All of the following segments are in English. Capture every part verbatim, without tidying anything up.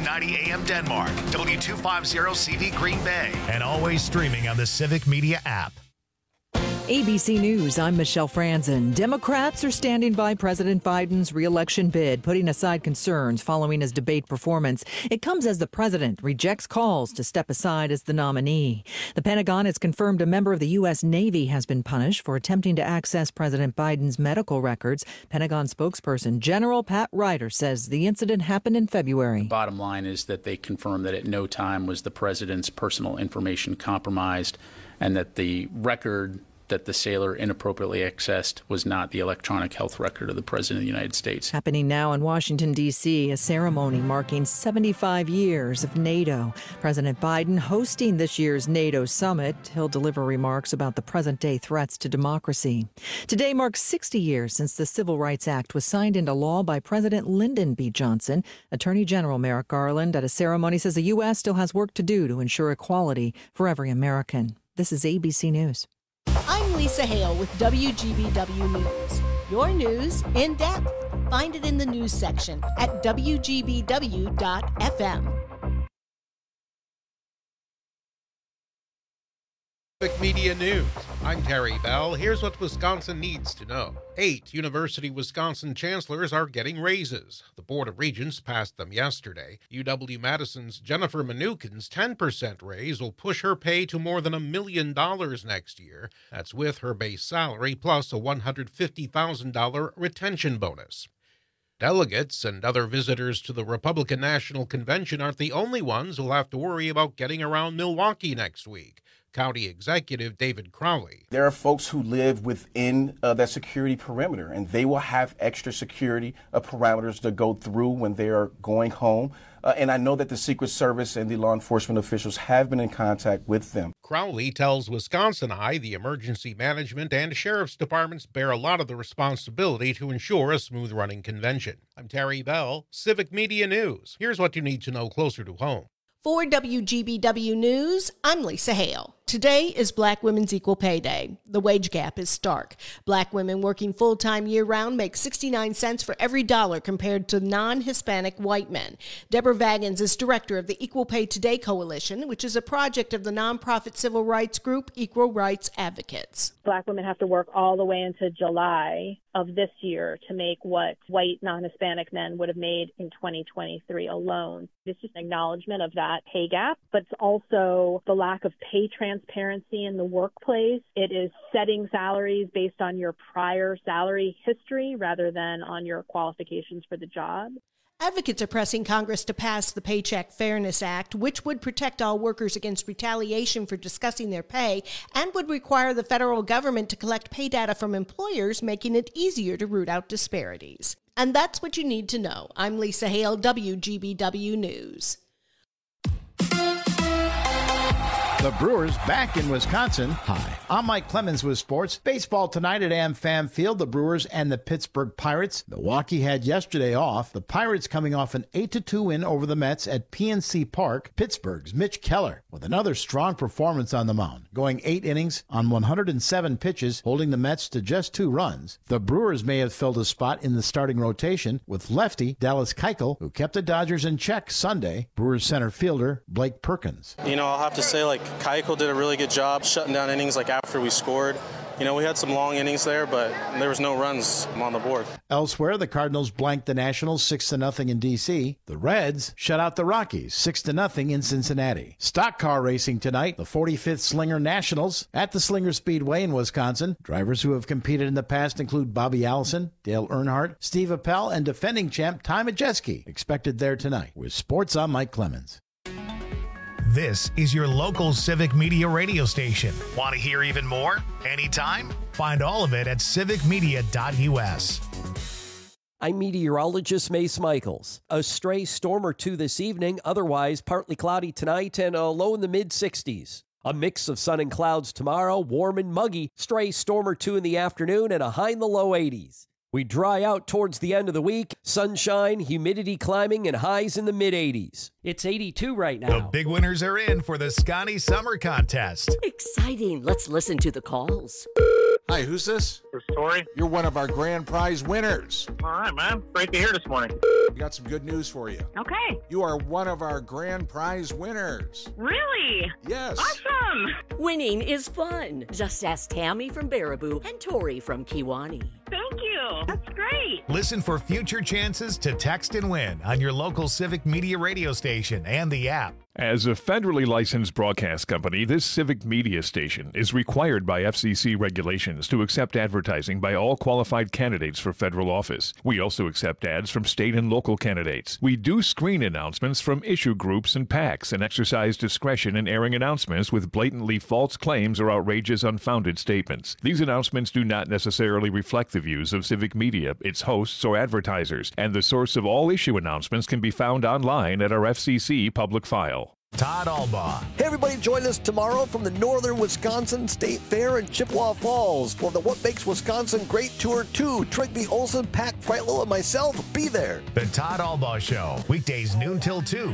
ninety A M Denmark, W two fifty C V Green Bay, and always streaming on the Civic Media app. A B C News, I'm Michelle Franzen. Democrats are standing by President Biden's re-election bid, putting aside concerns following his debate performance. It comes as the president rejects calls to step aside as the nominee. The Pentagon has confirmed a member of the U S. Navy has been punished for attempting to access President Biden's medical records. Pentagon spokesperson General Pat Ryder says the incident happened in February. The bottom line is that they confirmed that at no time was the president's personal information compromised, and that the record that the sailor inappropriately accessed was not the electronic health record of the President of the United States. Happening now in Washington, D C, a ceremony marking seventy-five years of NATO. President Biden hosting this year's NATO summit. He'll deliver remarks about the present-day threats to democracy. Today marks sixty years since the Civil Rights Act was signed into law by President Lyndon B. Johnson. Attorney General Merrick Garland at a ceremony says the U S still has work to do to ensure equality for every American. This is A B C News. I'm Lisa Hale with W G B W News. Your news in depth. Find it in the news section at W G B W dot F M. Civic Media News. I'm Terry Bell. Here's what Wisconsin needs to know. Eight University Wisconsin chancellors are getting raises. The Board of Regents passed them yesterday. U W-Madison's Jennifer Mnuchin's ten percent raise will push her pay to more than a million dollars next year. That's with her base salary plus a one hundred fifty thousand dollars retention bonus. Delegates and other visitors to the Republican National Convention aren't the only ones who'll have to worry about getting around Milwaukee next week. County Executive David Crowley. There are folks who live within uh, that security perimeter, and they will have extra security uh, parameters to go through when they are going home. Uh, and I know that the Secret Service and the law enforcement officials have been in contact with them. Crowley tells Wisconsin Eye the emergency management and sheriff's departments bear a lot of the responsibility to ensure a smooth-running convention. I'm Terry Bell, Civic Media News. Here's what you need to know closer to home. For W G B W News, I'm Lisa Hale. Today is Black Women's Equal Pay Day. The wage gap is stark. Black women working full-time year-round make sixty-nine cents for every dollar compared to non-Hispanic white men. Deborah Vagans is director of the Equal Pay Today Coalition, which is a project of the nonprofit civil rights group Equal Rights Advocates. Black women have to work all the way into July of this year to make what white non-Hispanic men would have made in twenty twenty-three alone. It's just an acknowledgement of that pay gap, but it's also the lack of pay transparency in the workplace. It is setting salaries based on your prior salary history rather than on your qualifications for the job. Advocates are pressing Congress to pass the Paycheck Fairness Act, which would protect all workers against retaliation for discussing their pay and would require the federal government to collect pay data from employers, making it easier to root out disparities. And that's what you need to know. I'm Lisa Hale, W G B W News. The Brewers back in Wisconsin. Hi, I'm Mike Clemens with sports. Baseball tonight at AmFam Field, the Brewers and the Pittsburgh Pirates. Milwaukee had yesterday off. The Pirates coming off an eight to two win over the Mets at P N C Park. Pittsburgh's Mitch Keller with another strong performance on the mound, going eight innings on one hundred seven pitches, holding the Mets to just two runs. The Brewers may have filled a spot in the starting rotation with lefty Dallas Keuchel, who kept the Dodgers in check Sunday. Brewers center fielder Blake Perkins. You know, I'll have to say, like, Keuchel did a really good job shutting down innings like after we scored. You know, we had some long innings there, but there was no runs on the board. Elsewhere, the Cardinals blanked the Nationals six to nothing in D C. The Reds shut out the Rockies six to nothing in Cincinnati. Stock car racing tonight, the forty-fifth Slinger Nationals at the Slinger Speedway in Wisconsin. Drivers who have competed in the past include Bobby Allison, Dale Earnhardt, Steve Appel, and defending champ Ty Majeski, expected there tonight. With sports, I'm Mike Clemens. This is your local Civic Media radio station. Want to hear even more? Anytime? Find all of it at civic media dot U S. I'm meteorologist Mace Michaels. A stray storm or two this evening, otherwise partly cloudy tonight and a low in the mid sixties. A mix of sun and clouds tomorrow, warm and muggy, stray storm or two in the afternoon and a high in the low eighties. We dry out towards the end of the week, sunshine, humidity climbing, and highs in the mid-eighties. It's eighty-two right now. The big winners are in for the Scotty Summer Contest. Exciting. Let's listen to the calls. Hi, who's this? This is Tori. You're one of our grand prize winners. All right, man. Great to hear this morning. We got some good news for you. Okay. You are one of our grand prize winners. Really? Yes. Awesome. Winning is fun. Just ask Tammy from Baraboo and Tori from Kiwani. Thank you. That's great. Listen for future chances to text and win on your local Civic Media radio station and the app. As a federally licensed broadcast company, this Civic Media station is required by F C C regulations to accept advertising by all qualified candidates for federal office. We also accept ads from state and local candidates. We do screen announcements from issue groups and PACs and exercise discretion in airing announcements with blatantly false claims or outrageous, unfounded statements. These announcements do not necessarily reflect the views of Civic Media, its hosts, or advertisers, and the source of all issue announcements can be found online at our F C C public file. Todd Albaugh. Hey, everybody, join us tomorrow from the Northern Wisconsin State Fair in Chippewa Falls for the What Makes Wisconsin Great Tour two. Trigby Olson, Pat Freitlow, and myself will be there. The Todd Albaugh Show, weekdays noon till two.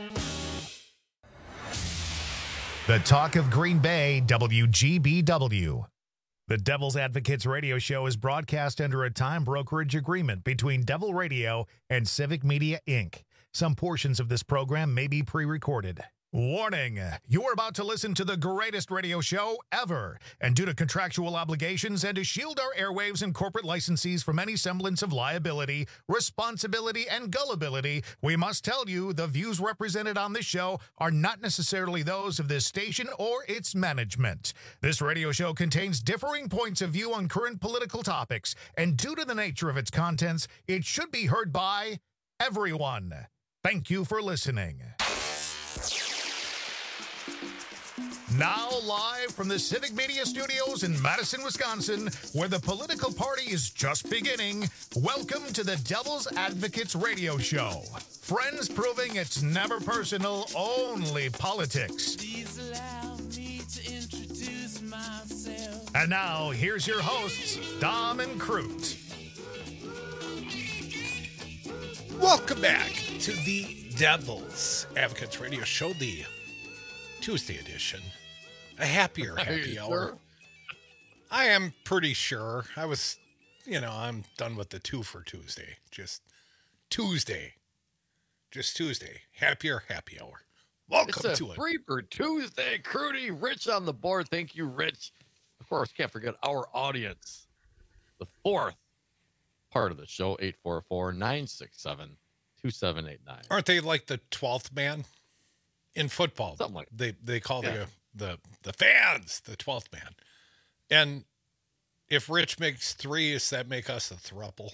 The Talk of Green Bay, W G B W. The Devil's Advocates radio show is broadcast under a time brokerage agreement between Devil Radio and Civic Media, Incorporated. Some portions of this program may be pre-recorded. Warning, you're about to listen to the greatest radio show ever. And due to contractual obligations and to shield our airwaves and corporate licensees from any semblance of liability, responsibility, and gullibility, we must tell you the views represented on this show are not necessarily those of this station or its management. This radio show contains differing points of view on current political topics, and due to the nature of its contents, it should be heard by everyone. Thank you for listening. Now live from the Civic Media Studios in Madison, Wisconsin, where the political party is just beginning, welcome to the Devil's Advocates radio show. Friends proving it's never personal, only politics. Please allow me to introduce myself. And now, here's your hosts, Dom and Crute. Welcome back to the Devil's Advocates Radio Show, the Tuesday edition. A happier happy hour. Sure? I am pretty sure. I was, you know, I'm done with the two for Tuesday. Just Tuesday. Just Tuesday. Happier happy hour. Welcome it's a to it. Free for Tuesday. Crudy, Rich on the board. Thank you, Rich. Of course, can't forget our audience. The fourth part of the show, eight four four, nine six seven, two seven eight nine. Aren't they like the twelfth man in football? Something like they they call yeah. the, the the fans the twelfth man. And if Rich makes three, does that make us a throuple?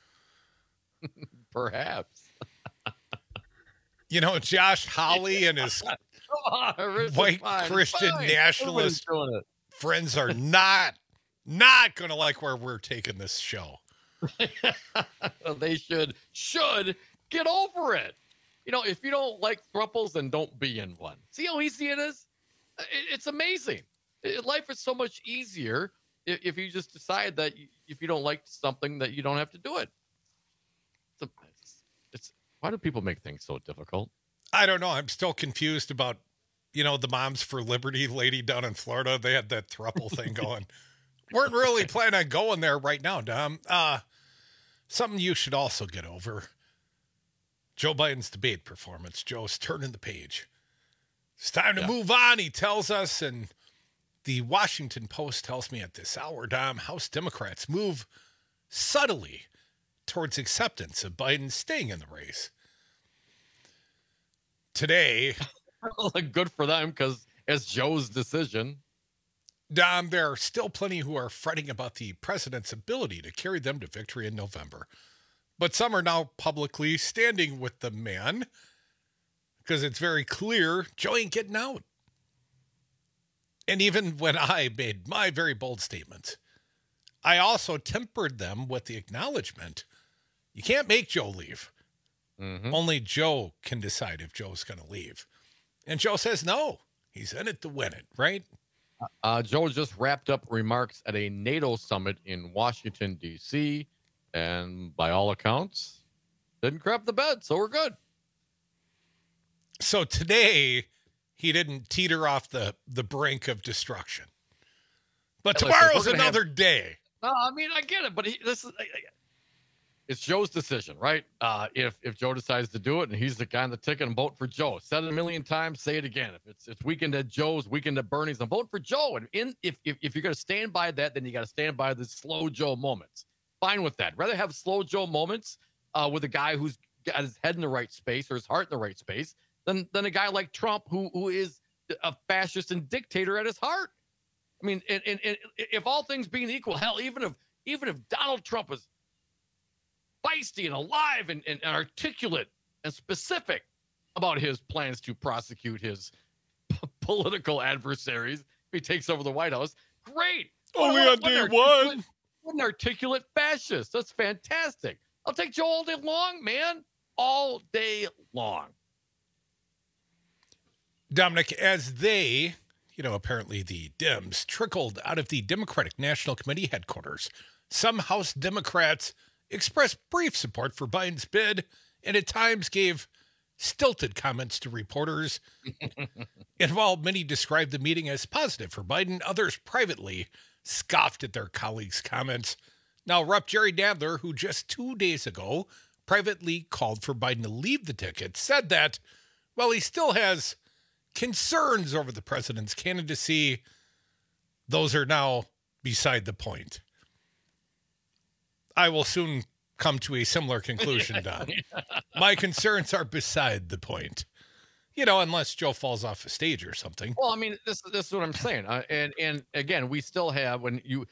Perhaps. You know, Josh Hawley and his on, white Christian fine. nationalist friends are not not going to like where we're taking this show. They should should get over it. You know, if you don't like thruples, then don't be in one. See how easy it is? It, it's amazing. It, life is so much easier if, if you just decide that you, if you don't like something, that you don't have to do it. It's, a, it's, it's why do people make things so difficult? I don't know. I'm still confused about, you know, the Moms for Liberty lady down in Florida. They had that thruple thing going. Weren't really planning on going there right now, Dom. Uh, something you should also get over. Joe Biden's debate performance. Joe's turning the page. It's time to yeah. move on, he tells us. And the Washington Post tells me at this hour, Dom, House Democrats move subtly towards acceptance of Biden staying in the race. Today. Good for them, because it's Joe's decision. Dom, there are still plenty who are fretting about the president's ability to carry them to victory in November. But some are now publicly standing with the man because it's very clear Joe ain't getting out. And even when I made my very bold statement, I also tempered them with the acknowledgement you can't make Joe leave. Mm-hmm. Only Joe can decide if Joe's going to leave. And Joe says no. He's in it to win it, right? Uh, Joe just wrapped up remarks at a NATO summit in Washington, D C, and by all accounts, didn't crap the bed, so we're good. So today, he didn't teeter off the, the brink of destruction. But Listen, tomorrow's we're gonna another have- day. No, I mean, I get it, but he, this is it's Joe's decision, right? Uh, if if Joe decides to do it and he's the guy on the ticket, I'm voting for Joe. Said it a million times, say it again. If it's it's weekend at Joe's, weekend at Bernie's, I'm voting for Joe. And in if if, if you're going to stand by that, then you got to stand by the slow Joe moments. Fine with that. Rather have slow Joe moments uh, with a guy who's got his head in the right space or his heart in the right space than than a guy like Trump who who is a fascist and dictator at his heart. I mean, and, and, and if all things being equal, hell, even if even if Donald Trump is feisty and alive and, and articulate and specific about his plans to prosecute his p- political adversaries if he takes over the White House, great. Only What- on what day an one. articulate- What an articulate fascist. That's fantastic. I'll take Joe all day long, man. All day long. Dominic, as they, you know, apparently the Dems trickled out of the Democratic National Committee headquarters, some House Democrats expressed brief support for Biden's bid and at times gave stilted comments to reporters. And while many described the meeting as positive for Biden, others privately scoffed at their colleagues' comments. Now, Representative Jerry Nadler, who just two days ago privately called for Biden to leave the ticket, said that while he still has concerns over the president's candidacy, those are now beside the point. I will soon come to a similar conclusion, Don. My concerns are beside the point. You know, unless Joe falls off a stage or something. Well, I mean, this, this is what I'm saying. Uh, and, and again, we still have, when you,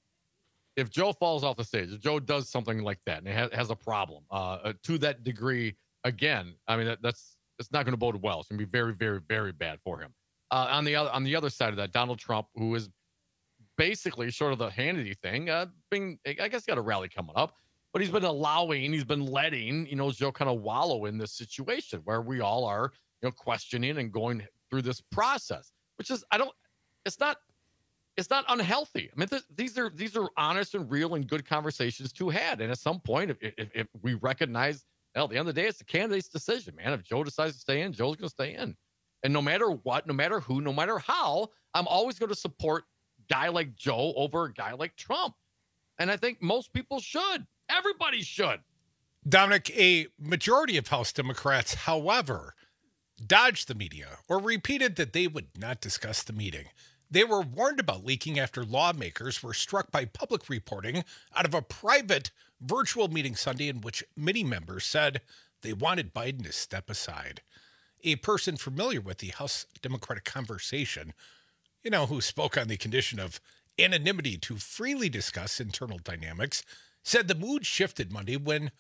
if Joe falls off the stage, if Joe does something like that and it has, has a problem uh, to that degree, again, I mean, that, that's, it's not going to bode well. It's going to be very, very, very bad for him. Uh, on the other, on the other side of that, Donald Trump, who is basically sort of the Hannity thing, uh, being, I guess, got a rally coming up, but he's been allowing, he's been letting, you know, Joe kind of wallow in this situation where we all are, you know, questioning and going through this process, which is, I don't, it's not, it's not unhealthy. I mean, th- these are, these are honest and real and good conversations to have. And at some point, if, if, if we recognize, well, at the end of the day, it's the candidate's decision, man. If Joe decides to stay in, Joe's going to stay in. And no matter what, no matter who, no matter how, I'm always going to support a guy like Joe over a guy like Trump. And I think most people should. Everybody should. Dominic, a majority of House Democrats, however, dodged the media or repeated that they would not discuss the meeting. They were warned about leaking after lawmakers were struck by public reporting out of a private virtual meeting Sunday in which many members said they wanted Biden to step aside. A person familiar with the House Democratic conversation, you know, who spoke on the condition of anonymity to freely discuss internal dynamics, said the mood shifted Monday when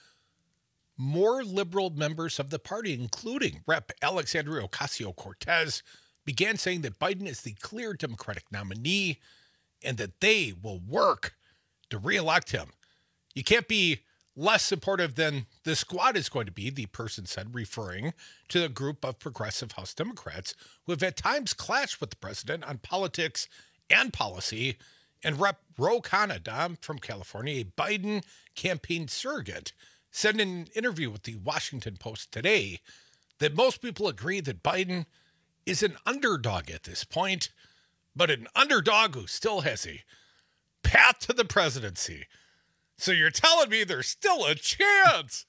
more liberal members of the party, including Representative Alexandria Ocasio-Cortez, began saying that Biden is the clear Democratic nominee and that they will work to reelect him. You can't be less supportive than the squad is going to be, the person said, referring to the group of progressive House Democrats who have at times clashed with the president on politics and policy. And Representative Ro Khanna, Dom, from California, a Biden campaign surrogate, said in an interview with the Washington Post today that most people agree that Biden is an underdog at this point, but an underdog who still has a path to the presidency. So you're telling me there's still a chance?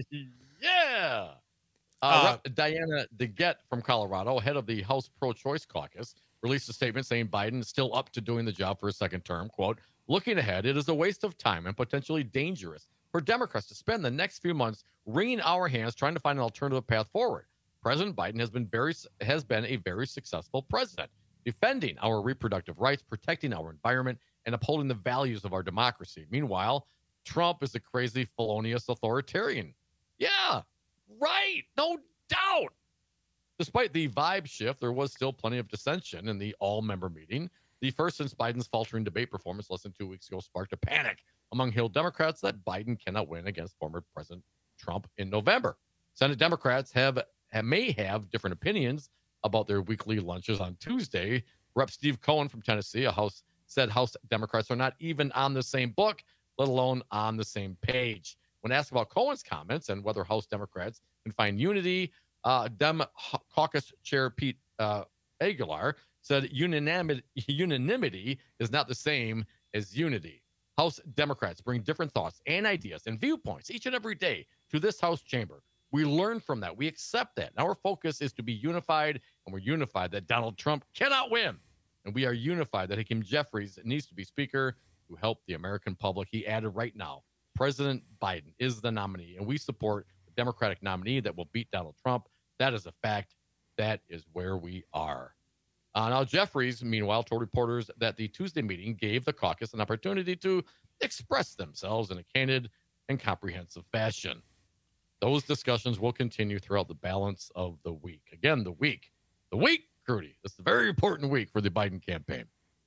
Yeah. Uh, Uh, Rep. Diana DeGette from Colorado, head of the House Pro-Choice Caucus, released a statement saying Biden is still up to doing the job for a second term. Quote, looking ahead, it is a waste of time and potentially dangerous for Democrats to spend the next few months wringing our hands trying to find an alternative path forward. President Biden has been very has been a very successful president, defending our reproductive rights, protecting our environment, and upholding the values of our democracy. Meanwhile, Trump is a crazy, felonious authoritarian. Yeah, right. No doubt. Despite the vibe shift, there was still plenty of dissension in the all-member meeting. The first since Biden's faltering debate performance less than two weeks ago sparked a panic among Hill Democrats that Biden cannot win against former President Trump in November. Senate Democrats have, have may have different opinions about their weekly lunches on Tuesday. Representative Steve Cohen from Tennessee, a House said House Democrats are not even on the same book, let alone on the same page. When asked about Cohen's comments and whether House Democrats can find unity, uh, Dem Caucus Chair Pete uh, Aguilar said unanimity, unanimity is not the same as unity. House Democrats bring different thoughts and ideas and viewpoints each and every day to this House chamber. We learn from that. We accept that. Our focus is to be unified, and we're unified that Donald Trump cannot win. And we are unified that Hakeem Jeffries needs to be Speaker to help the American public. He added right now, President Biden is the nominee, and we support the Democratic nominee that will beat Donald Trump. That is a fact. That is where we are. Uh, now, Jeffries, meanwhile, told reporters that the Tuesday meeting gave the caucus an opportunity to express themselves in a candid and comprehensive fashion. Those discussions will continue throughout the balance of the week. Again, the week. The week, Crudy. It's a very important week for the Biden campaign.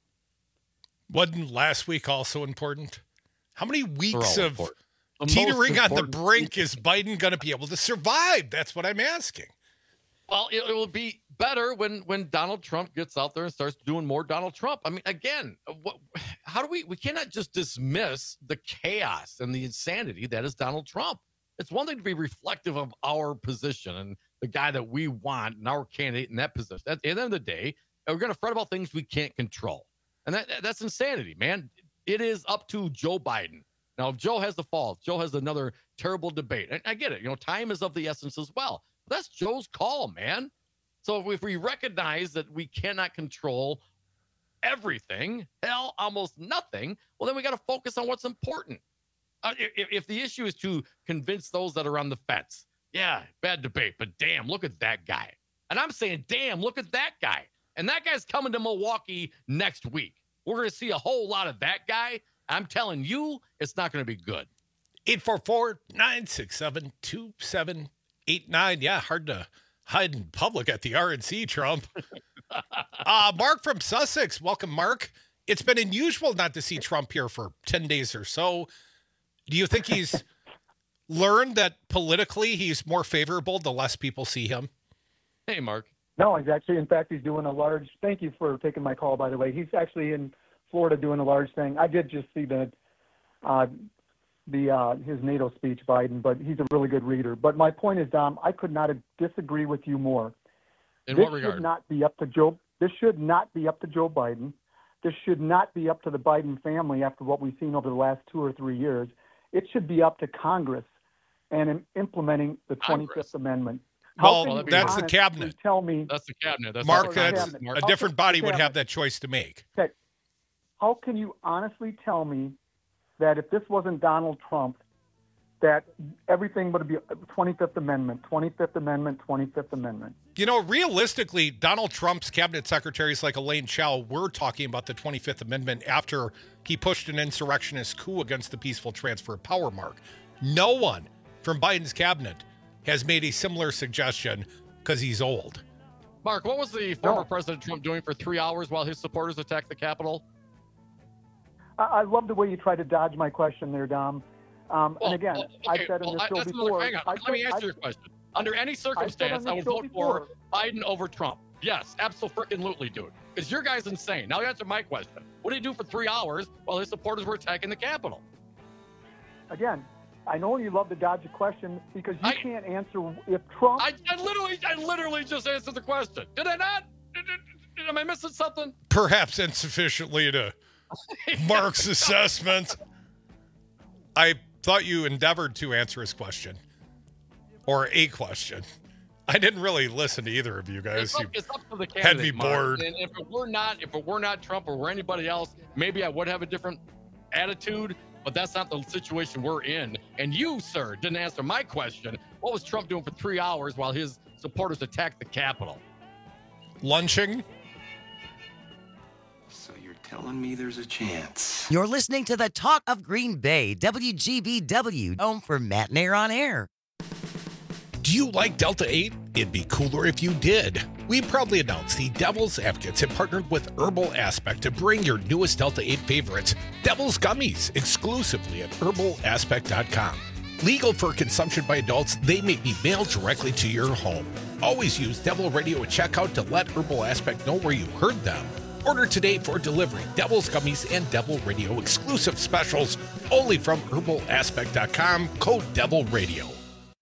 Wasn't last week also important? How many weeks of The teetering on the important brink week. is Biden going to be able to survive? That's what I'm asking. Well, it, it will be better when when Donald Trump gets out there and starts doing more Donald Trump. I mean, again, what, how do we, we cannot just dismiss the chaos and the insanity that is Donald Trump. It's one thing to be reflective of our position and the guy that we want and our candidate in that position. At the end of the day, we're going to fret about things we can't control. And that that's insanity, man. It is up to Joe Biden. Now, if Joe has the fall, if Joe has another terrible debate, and I get it, you know, time is of the essence as well. But that's Joe's call, man. So if we recognize that we cannot control everything, hell, almost nothing, well, then we got to focus on what's important. Uh, if, if the issue is to convince those that are on the fence, yeah, bad debate, but damn, look at that guy. And I'm saying, damn, look at that guy. And that guy's coming to Milwaukee next week. We're going to see a whole lot of that guy. I'm telling you, it's not going to be good. eight four four, nine six seven, two seven eight nine. Yeah, hard to hide in public at the R N C, Trump. uh, Mark from Sussex. Welcome, Mark. It's been unusual not to see Trump here for ten days or so. Do you think he's learned that politically he's more favorable the less people see him? Hey, Mark. No, he's actually, in fact, he's doing a large, thank you for taking my call, by the way. He's actually in Florida doing a large thing. I did just see the, uh, the uh, his NATO speech, Biden, but he's a really good reader. But my point is, Dom, I could not disagree with you more. In this what regard? should not be up to Joe. This should not be up to Joe Biden. This should not be up to the Biden family after what we've seen over the last two or three years. It should be up to Congress and in implementing the Congress. twenty-fifth Amendment. Well, can you that's the honestly cabinet. Tell me, That's the cabinet. That's Mark, not that's Congress. Mark. a different body would have that choice to make. okay, how can you honestly tell me that if this wasn't Donald Trump, that everything would be twenty-fifth Amendment, twenty-fifth Amendment, twenty-fifth Amendment? You know, realistically, Donald Trump's cabinet secretaries like Elaine Chao were talking about the twenty-fifth Amendment after he pushed an insurrectionist coup against the peaceful transfer of power, Mark. No one from Biden's cabinet has made a similar suggestion because he's old. Mark, what was the former No. President Trump doing for three hours while his supporters attacked the Capitol? I, I love the way you try to dodge my question there, Dom. Um, Well, and again, well, I've okay, said in well, this I- show that's another- before. hang on. I Let me said- answer I- your question. Under any circumstance, I, on would this show vote for before. Biden over Trump. Yes, absolutely, dude. Because your guy's insane. Now answer my question. What did he do for three hours while his supporters were attacking the Capitol? Again, I know you love to dodge a question because you I- can't answer if Trump. I, I literally, I literally just answered the question. Did I not? Did- did- did- Am I missing something? Perhaps insufficiently to Mark's assessment. I thought you endeavored to answer his question. Or a question. I didn't really listen to either of you guys. It's up, You it's up to the candidate. had me Mark. bored. And if it were not, if it were not Trump or were anybody else, maybe I would have a different attitude. But that's not the situation we're in. And you, sir, didn't answer my question. What was Trump doing for three hours while his supporters attacked the Capitol? Lunching? So you're telling me there's a chance? You're listening to the Talk of Green Bay, W G B W, home for Matt and Air on Air. Do you like Delta eight? It'd be cooler if you did. We proudly announce the Devil's Advocates have partnered with Herbal Aspect to bring your newest Delta eight favorites, Devil's Gummies, exclusively at herbal aspect dot com. Legal for consumption by adults, they may be mailed directly to your home. Always use Devil Radio at checkout to let Herbal Aspect know where you heard them. Order today for delivery. Devil's Gummies and Devil Radio exclusive specials only from herbal aspect dot com, code Devil Radio.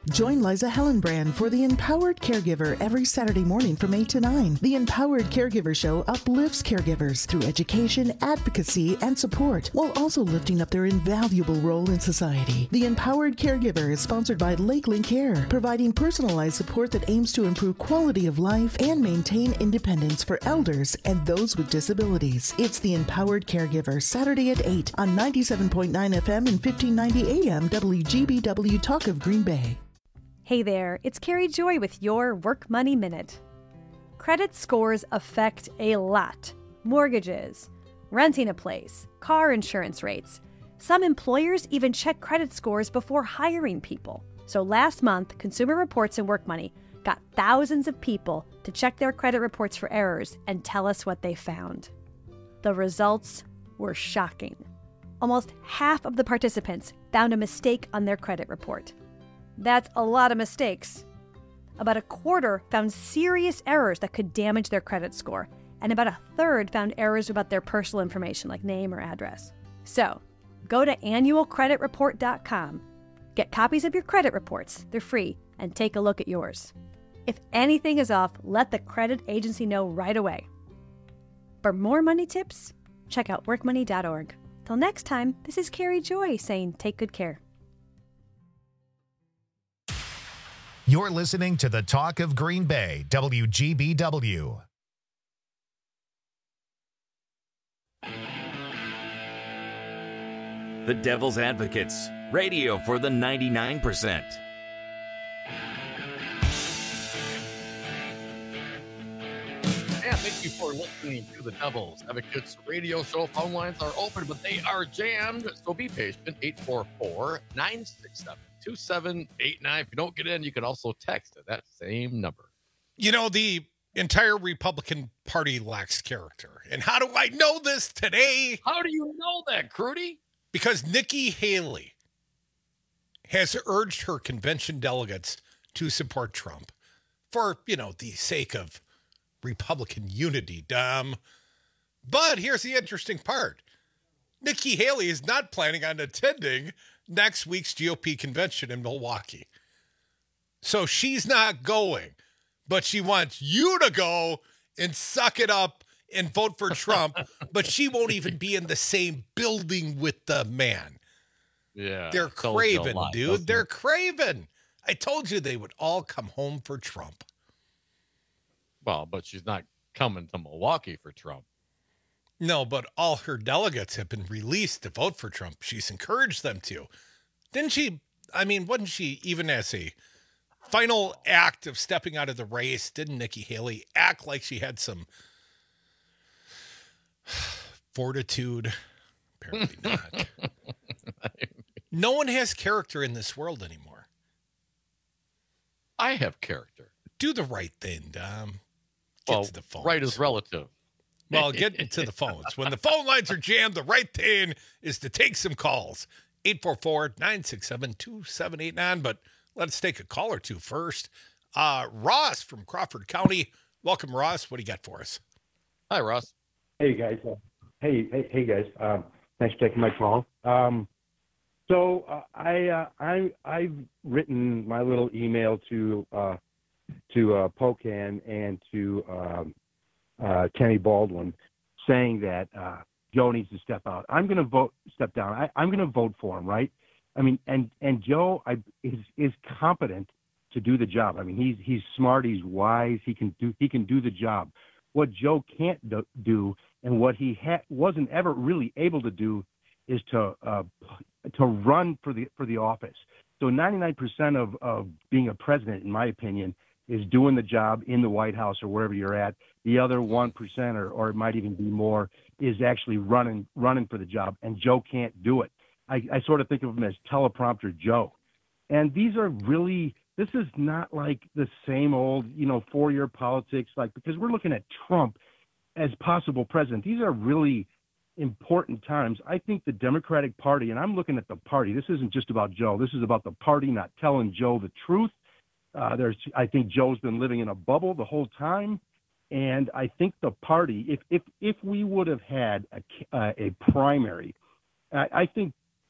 Join Liza Hellenbrand for The Empowered Caregiver every Saturday morning from eight to nine. The Empowered Caregiver Show uplifts caregivers through education, advocacy, and support, while also lifting up their invaluable role in society. The Empowered Caregiver is sponsored by Lakeland Care, providing personalized support that aims to improve quality of life and maintain independence for elders and those with disabilities. It's The Empowered Caregiver, Saturday at eight on ninety-seven point nine F M and fifteen ninety A M W G B W Talk of Green Bay. Hey there, it's Carrie Joy with your Work Money Minute. Credit scores affect a lot. Mortgages, renting a place, car insurance rates. Some employers even check credit scores before hiring people. So last month, Consumer Reports and Work Money got thousands of people to check their credit reports for errors and tell us what they found. The results were shocking. Almost half of the participants found a mistake on their credit report. That's a lot of mistakes. About a quarter found serious errors that could damage their credit score, and about a third found errors about their personal information like name or address. So, go to annual credit report dot com, get copies of your credit reports, they're free, and take a look at yours. If anything is off, let the credit agency know right away. For more money tips, check out work money dot org. Till next time, this is Carrie Joy saying take good care. You're listening to the Talk of Green Bay, W G B W. The Devil's Advocates, radio for the ninety-nine percent. And thank you for listening to the Devil's Advocates radio show. Phone lines are open, but they are jammed, so be patient. eight four four, nine six seven, two seven eight nine. If you don't get in, you can also text at that same number. You know, the entire Republican Party lacks character. And how do I know this today? How do you know that, Crudy? Because Nikki Haley has urged her convention delegates to support Trump for, you know, the sake of Republican unity, Dom. But here's the interesting part. Nikki Haley is not planning on attending next week's G O P convention in Milwaukee. So she's not going, but she wants you to go and suck it up and vote for Trump, but she won't even be in the same building with the man. Yeah. They're craven, lie, dude. They're it? craven. I told you they would all come home for Trump. Well, but she's not coming to Milwaukee for Trump. No, but all her delegates have been released to vote for Trump. She's encouraged them to. Didn't she? I mean, wasn't she, even as a final act of stepping out of the race, didn't Nikki Haley act like she had some fortitude? Apparently not. No one has character in this world anymore. I have character. Do the right thing, Dom. Get well, to the phone. Right is relative. Well, get to the phones. When the phone lines are jammed, the right thing is to take some calls. eight four four, nine six seven, two seven eight nine. But let's take a call or two first. Uh, Ross from Crawford County. Welcome, Ross. What do you got for us? Hi, Ross. Hey, guys. Uh, hey, hey, hey, guys. Um, thanks for taking my call. Um, so uh, I, uh, I, I've written my little email to uh, to uh, Pocan and to um, uh, Kenny Baldwin, saying that uh, Joe needs to step out. I'm going to vote, step down. I, I'm going to vote for him, right? I mean, and and Joe I, is is competent to do the job. I mean, he's he's smart, he's wise, he can do he can do the job. What Joe can't do, do and what he ha- wasn't ever really able to do is to uh, to run for the for the office. So ninety-nine percent of, of being a president, in my opinion, is doing the job in the White House or wherever you're at. The other one percent, or, or it might even be more, is actually running running for the job, and Joe can't do it. I, I sort of think of him as teleprompter Joe. And these are really, this is not like the same old, you know, four-year politics, like, because we're looking at Trump as possible president. These are really important times. I think the Democratic Party, and I'm looking at the party, this isn't just about Joe. This is about the party not telling Joe the truth. Uh, there's, I think Joe's been living in a bubble the whole time. And I think the party, if if if we would have had a, uh, a primary, I, I think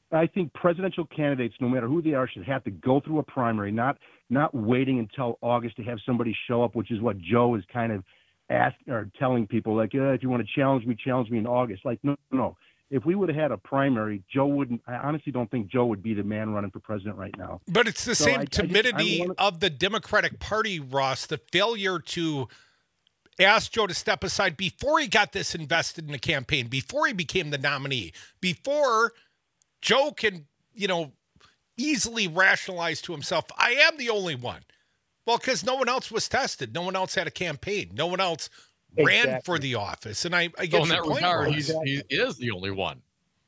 I think presidential candidates, no matter who they are, should have to go through a primary, not not waiting until August to have somebody show up, which is what Joe is kind of asking or telling people, like, uh, if you want to challenge me, challenge me in August. Like, no, no. If we would have had a primary, Joe wouldn't. I honestly don't think Joe would be the man running for president right now. But it's the so same I, timidity I just, of the Democratic Party, Ross, the failure to ask Joe to step aside before he got this invested in the campaign, before he became the nominee, before Joe can, you know, easily rationalize to himself, I am the only one. Well, because no one else was tested. No one else had a campaign. No one else ran exactly. for the office. And I, I get so in your that point, regard, Ross. he's, he is the only one.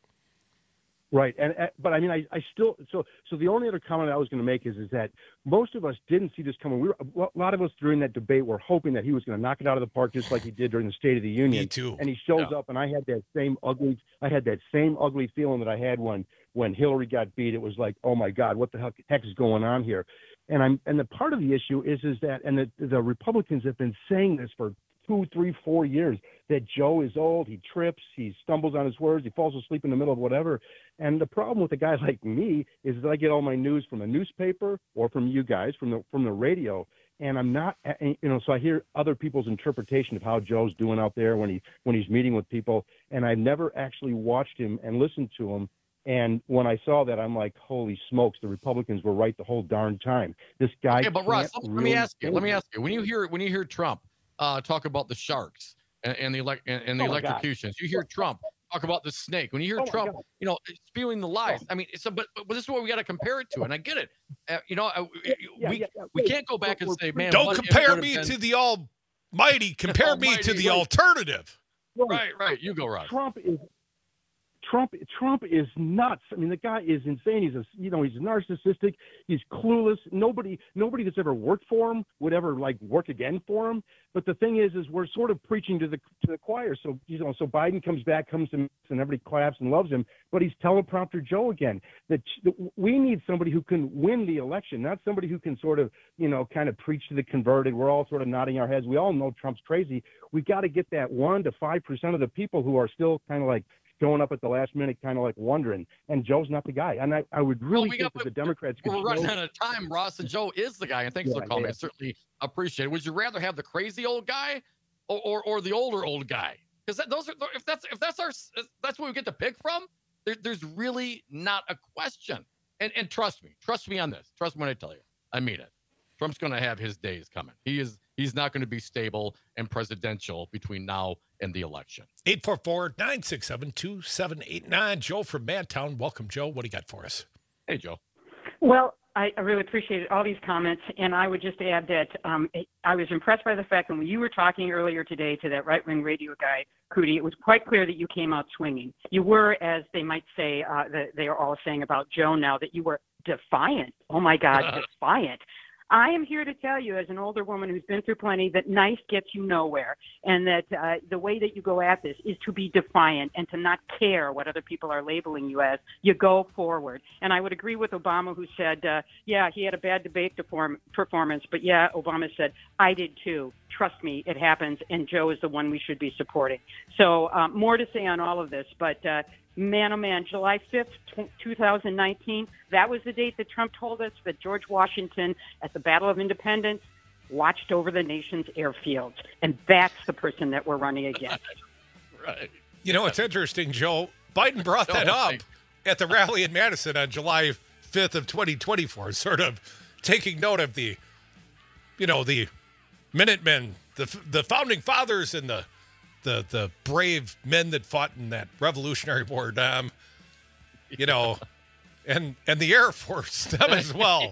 Right, and uh, but I mean, I, I still so so the only other comment I was going to make is is that most of us didn't see this coming. We were, a lot of us during that debate were hoping that he was going to knock it out of the park, just like he did during the State of the Union. Me too. And he shows Yeah. up, and I had that same ugly, I had that same ugly feeling that I had when when Hillary got beat. It was like, oh my God, what the heck, heck is going on here? And I'm and the part of the issue is is that, and the the Republicans have been saying this for two, three, four years, that Joe is old, he trips, he stumbles on his words, he falls asleep in the middle of whatever. And the problem with a guy like me is that I get all my news from a newspaper or from you guys, from the from the radio, and I'm not, you know, so I hear other people's interpretation of how Joe's doing out there when he when he's meeting with people, and I've never actually watched him and listened to him. And when I saw that, I'm like, holy smokes, the Republicans were right the whole darn time. This guy. Okay, but Russ, let, really let me ask you. Let me ask you. When you hear when you hear Trump uh, talk about the sharks and, and the elect and, and the Oh my electrocutions, you hear Trump talk about the snake. When you hear Oh my Trump, God. you know, spewing the lies. I mean, so but, but this is what we got to compare it to, and I get it. Uh, you know, uh, Yeah, we yeah, yeah. we Wait, can't go back and we're- say, man, Don't what if it compare would've me been- to the almighty. Compare me to Almighty, the right. alternative. Right, right. You go, Russ. Trump is Trump. Trump is nuts. I mean, the guy is insane. He's a, you know, he's narcissistic. He's clueless. Nobody, nobody that's ever worked for him would ever like work again for him. But the thing is, is we're sort of preaching to the to the choir. So you know, so Biden comes back, comes to and everybody claps and loves him. But he's teleprompter Joe again. That we need somebody who can win the election, not somebody who can sort of, you know, kind of preach to the converted. We're all sort of nodding our heads. We all know Trump's crazy. We got to get that one to five percent of the people who are still kind of like showing up at the last minute, kind of like wondering. And Joe's not the guy. And I, I would really Well, we think got- that the Democrats could We're running show- out of time. Ross and Joe is the guy, and thanks for Yeah, the call, yeah. man. Certainly appreciate it. Would you rather have the crazy old guy or or, or the older old guy? Because that, those are if that's if that's our if that's what we get to pick from. There, there's really not a question. And and trust me, trust me on this. Trust me when I tell you, I mean it. Trump's going to have his days coming. He is he's not going to be stable and presidential between now and the election. eight four four, nine six seven, two seven eight nine. Joe from Madtown. Welcome, Joe. What do you got for us? Hey, Joe. Well, I, I really appreciated all these comments, and I would just add that um, I was impressed by the fact that when you were talking earlier today to that right-wing radio guy, Cootie, it was quite clear that you came out swinging. You were, as they might say, uh, that they are all saying about Joe now, that you were defiant. Oh, my God, defiant. I am here to tell you, as an older woman who's been through plenty, that nice gets you nowhere, and that uh, the way that you go at this is to be defiant and to not care what other people are labeling you as. You go forward. And I would agree with Obama, who said, uh, yeah, he had a bad debate perform- performance, but yeah, Obama said, I did too. Trust me, it happens, and Joe is the one we should be supporting. So um, more to say on all of this, but uh, man, oh man, July fifth, two thousand nineteen, that was the date that Trump told us that George Washington, at the Battle of Independence, watched over the nation's airfields. And that's the person that we're running against. Right. You know, it's interesting, Joe. Biden brought that No, up I- at the rally in Madison on July fifth of twenty twenty-four, sort of taking note of the, you know, the Minutemen, the the founding fathers and the the the brave men that fought in that Revolutionary War, um, you know, and and the Air Force, them as well,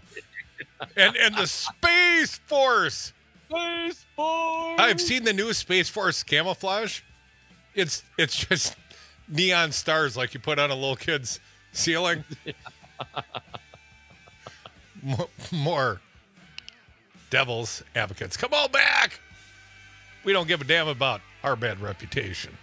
and and the Space Force. Space Force. I've seen the new Space Force camouflage. It's it's just neon stars like you put on a little kid's ceiling. more, more devil's advocates. Come on back. We don't give a damn about our bad reputation.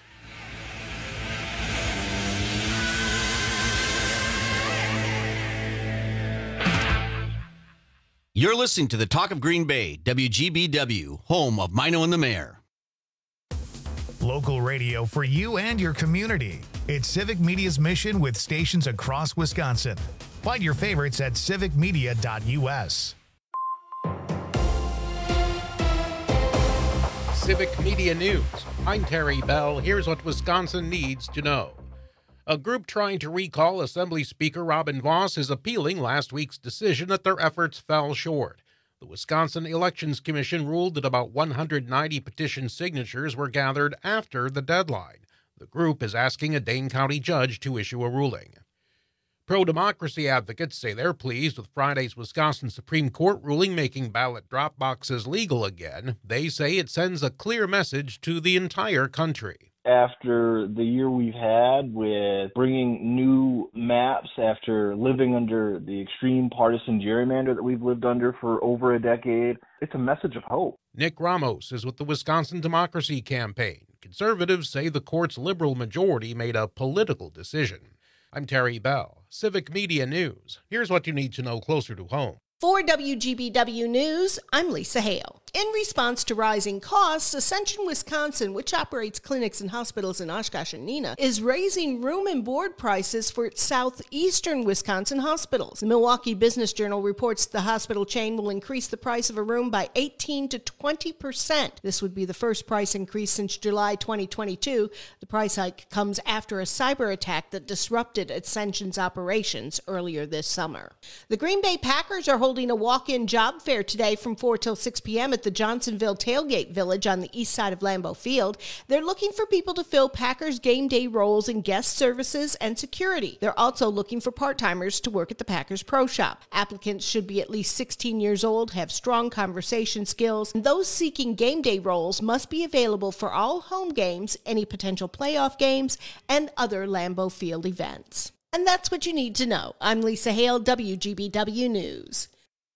You're listening to the Talk of Green Bay, W G B W, home of Mino and the Mayor. Local radio for you and your community. It's Civic Media's mission with stations across Wisconsin. Find your favorites at civic media dot U S. Civic Media News. I'm Terry Bell. Here's what Wisconsin needs to know. A group trying to recall Assembly Speaker Robin Vos is appealing last week's decision that their efforts fell short. The Wisconsin Elections Commission ruled that about one hundred ninety petition signatures were gathered after the deadline. The group is asking a Dane County judge to issue a ruling. Pro-democracy advocates say they're pleased with Friday's Wisconsin Supreme Court ruling making ballot drop boxes legal again. They say it sends a clear message to the entire country. After the year we've had with bringing new maps, after living under the extreme partisan gerrymander that we've lived under for over a decade, it's a message of hope. Nick Ramos is with the Wisconsin Democracy Campaign. Conservatives say the court's liberal majority made a political decision. I'm Terry Bell, Civic Media News. Here's what you need to know closer to home. For W G B W News, I'm Lisa Hale. In response to rising costs, Ascension, Wisconsin, which operates clinics and hospitals in Oshkosh and Neenah, is raising room and board prices for its southeastern Wisconsin hospitals. The Milwaukee Business Journal reports the hospital chain will increase the price of a room by eighteen to twenty percent. This would be the first price increase since July twenty twenty-two. The price hike comes after a cyber attack that disrupted Ascension's operations earlier this summer. The Green Bay Packers are holding a walk-in job fair today from four till six p.m. at the Johnsonville Tailgate Village on the east side of Lambeau Field. They're looking for people to fill Packers game day roles in guest services and security. They're also looking for part-timers to work at the Packers Pro Shop. Applicants should be at least sixteen years old, have strong conversation skills, and those seeking game day roles must be available for all home games, any potential playoff games, and other Lambeau Field events. And that's what you need to know. I'm Lisa Hale, W G B W News.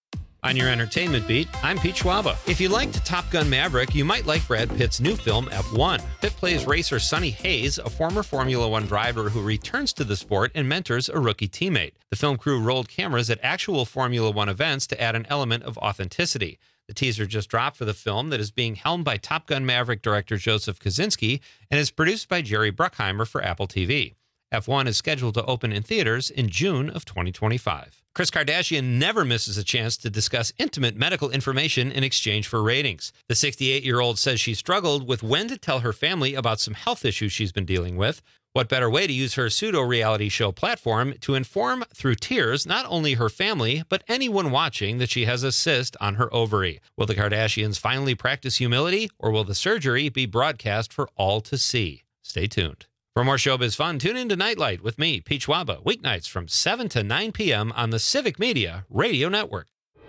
On your entertainment beat, I'm Pete Schwaba. If you liked Top Gun Maverick, you might like Brad Pitt's new film, F one. Pitt plays racer Sonny Hayes, a former Formula One driver who returns to the sport and mentors a rookie teammate. The film crew rolled cameras at actual Formula One events to add an element of authenticity. The teaser just dropped for the film that is being helmed by Top Gun Maverick director Joseph Kosinski and is produced by Jerry Bruckheimer for Apple T V. F one is scheduled to open in theaters in June of twenty twenty-five. Kris Kardashian never misses a chance to discuss intimate medical information in exchange for ratings. The sixty-eight-year-old says she struggled with when to tell her family about some health issues she's been dealing with. What better way to use her pseudo-reality show platform to inform through tears not only her family, but anyone watching that she has a cyst on her ovary? Will the Kardashians finally practice humility, or will the surgery be broadcast for all to see? Stay tuned. For more showbiz fun, tune in to Nightlight with me, Pete Schwaba, weeknights from seven to nine p.m. on the Civic Media Radio Network.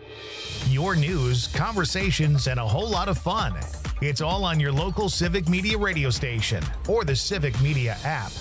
Your news, conversations, and a whole lot of fun. It's all on your local Civic Media radio station or the Civic Media app.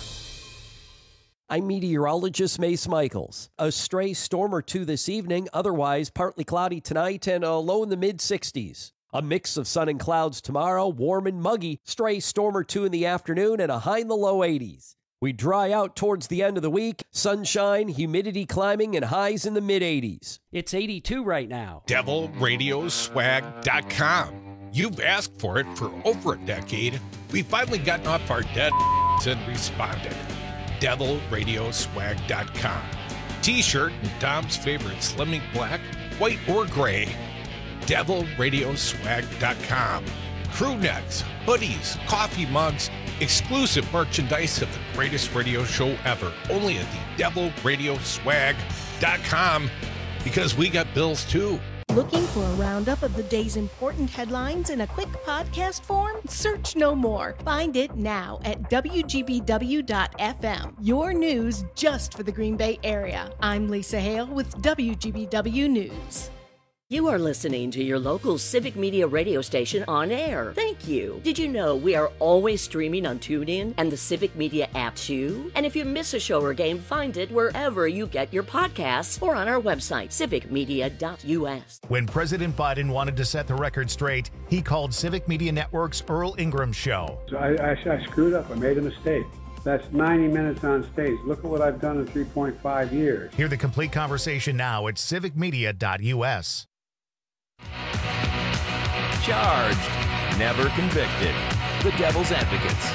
I'm meteorologist Mace Michaels. A stray storm or two this evening, otherwise partly cloudy tonight and a low in the mid sixties. A mix of sun and clouds tomorrow, warm and muggy, stray storm or two in the afternoon, and a high in the low eighties. We dry out towards the end of the week, sunshine, humidity climbing, and highs in the mid eighties. It's eighty-two right now. devil radio swag dot com. You've asked for it for over a decade. We've finally gotten off our dead and responded. devil radio swag dot com. T-shirt and Dom's favorite slimming black, white, or gray. devil radio swag dot com. Crew necks, hoodies, coffee mugs, exclusive merchandise of the greatest radio show ever. Only at the devil radio swag dot com, because we got bills too. Looking for a roundup of the day's important headlines in a quick podcast form? Search no more. Find it now at W G B W dot F M. Your news just for the Green Bay area. I'm Lisa Hale with W G B W News. You are listening to your local Civic Media radio station on air. Thank you. Did you know we are always streaming on TuneIn and the Civic Media app too? And if you miss a show or game, find it wherever you get your podcasts or on our website, civic media dot U S. When President Biden wanted to set the record straight, he called Civic Media Network's Earl Ingram Show. So I, I, I screwed up. I made a mistake. That's ninety minutes on stage. Look at what I've done in three point five years. Hear the complete conversation now at civic media dot U S. Charged, never convicted. the Devil's Advocates.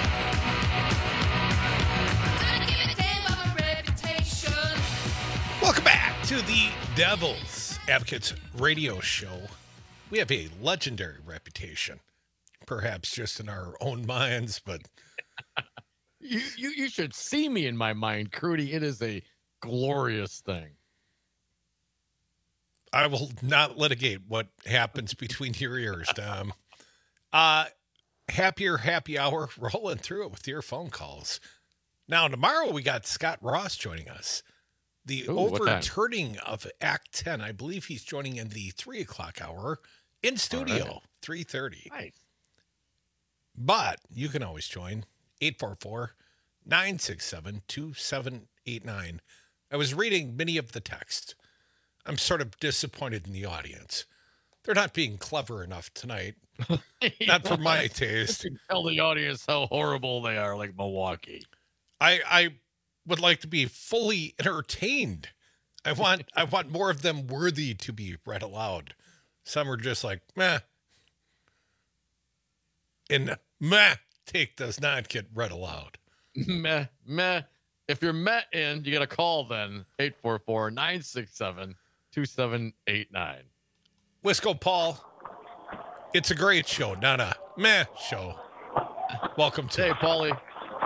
Welcome back to the Devil's Advocates radio show. We have a legendary reputation, perhaps just in our own minds, but you, you you should see me in my mind, Crudy. It is a glorious thing. I will not litigate what happens between your ears, Dom. Uh, happier happy hour rolling through it with your phone calls. Now, tomorrow we got Scott Ross joining us. The Ooh, what time? overturning of Act ten. I believe he's joining in the three o'clock hour in studio, right. three thirty. Nice. But you can always join eight four four, nine six seven, two seven eight nine. I was reading many of the text. I'm sort of disappointed in the audience. They're not being clever enough tonight. Not for my taste. Tell the audience how horrible they are, like Milwaukee. I I would like to be fully entertained. I want I want more of them worthy to be read aloud. Some are just like, meh. And meh take does not get read aloud. Meh, meh. If you're met in, you got to call then eight four four, nine six seven, two seven eight nine. Wisco Paul, it's a great show, not a meh show. Welcome to Hey, Paulie.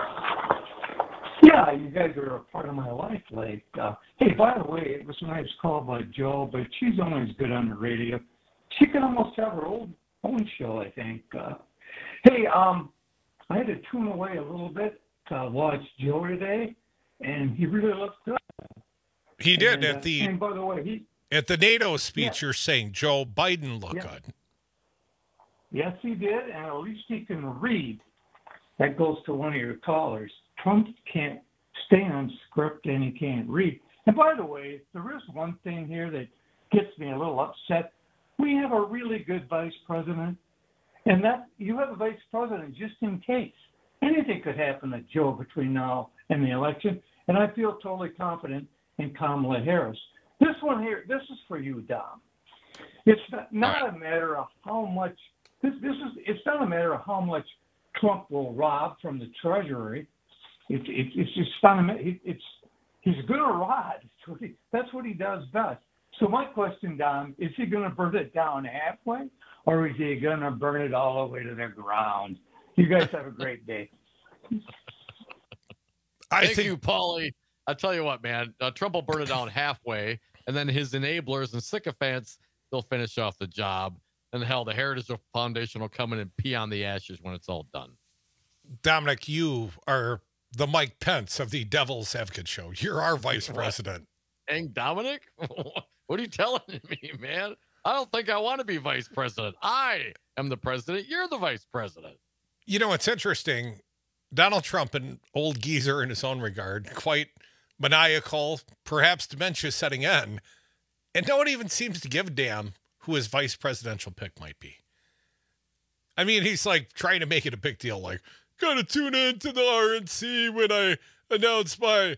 Yeah, you guys are a part of my life. Like, uh, hey, by the way, it was a nice call by Joe, but she's always good on the radio. She can almost have her own own show, I think. Uh, hey, um, I had to tune away a little bit to watch Joe today, and he really looked good. He did and, at uh, the and by the way, he at the NATO speech. Yeah. You're saying Joe Biden looked Yeah. good. Yes, he did, and at least he can read. That goes to one of your callers. Trump can't stay on script, and he can't read. And by the way, there is one thing here that gets me a little upset. We have a really good vice president, and that you have a vice president just in case. Anything could happen to Joe between now and the election, and I feel totally confident in Kamala Harris. This one here, this is for you, Dom. It's not, not a matter of how much. This this is. It's not a matter of how much Trump will rob from the Treasury. It, it, it's just fundamental. It, it's he's going to rob. That's what, he, that's what he does best. So my question, Dom, is he going to burn it down halfway, or is he going to burn it all the way to the ground? You guys have a great day. I Thank think you, Paulie. I tell you what, man, uh, Trump will burn it down halfway, and then his enablers and sycophants, they'll finish off the job. And hell, the Heritage Foundation will come in and pee on the ashes when it's all done. Dominic, you are the Mike Pence of the Devil's Advocate show. You're our vice What? president. Dang, Dominic? What are you telling me, man? I don't think I want to be vice president. I am the president. You're the vice president. You know, it's interesting. Donald Trump, an old geezer in his own regard, quite maniacal, perhaps dementia setting in, and no one even seems to give a damn who his vice presidential pick might be. I mean, he's like trying to make it a big deal, like, gotta tune in to the R N C when I announce my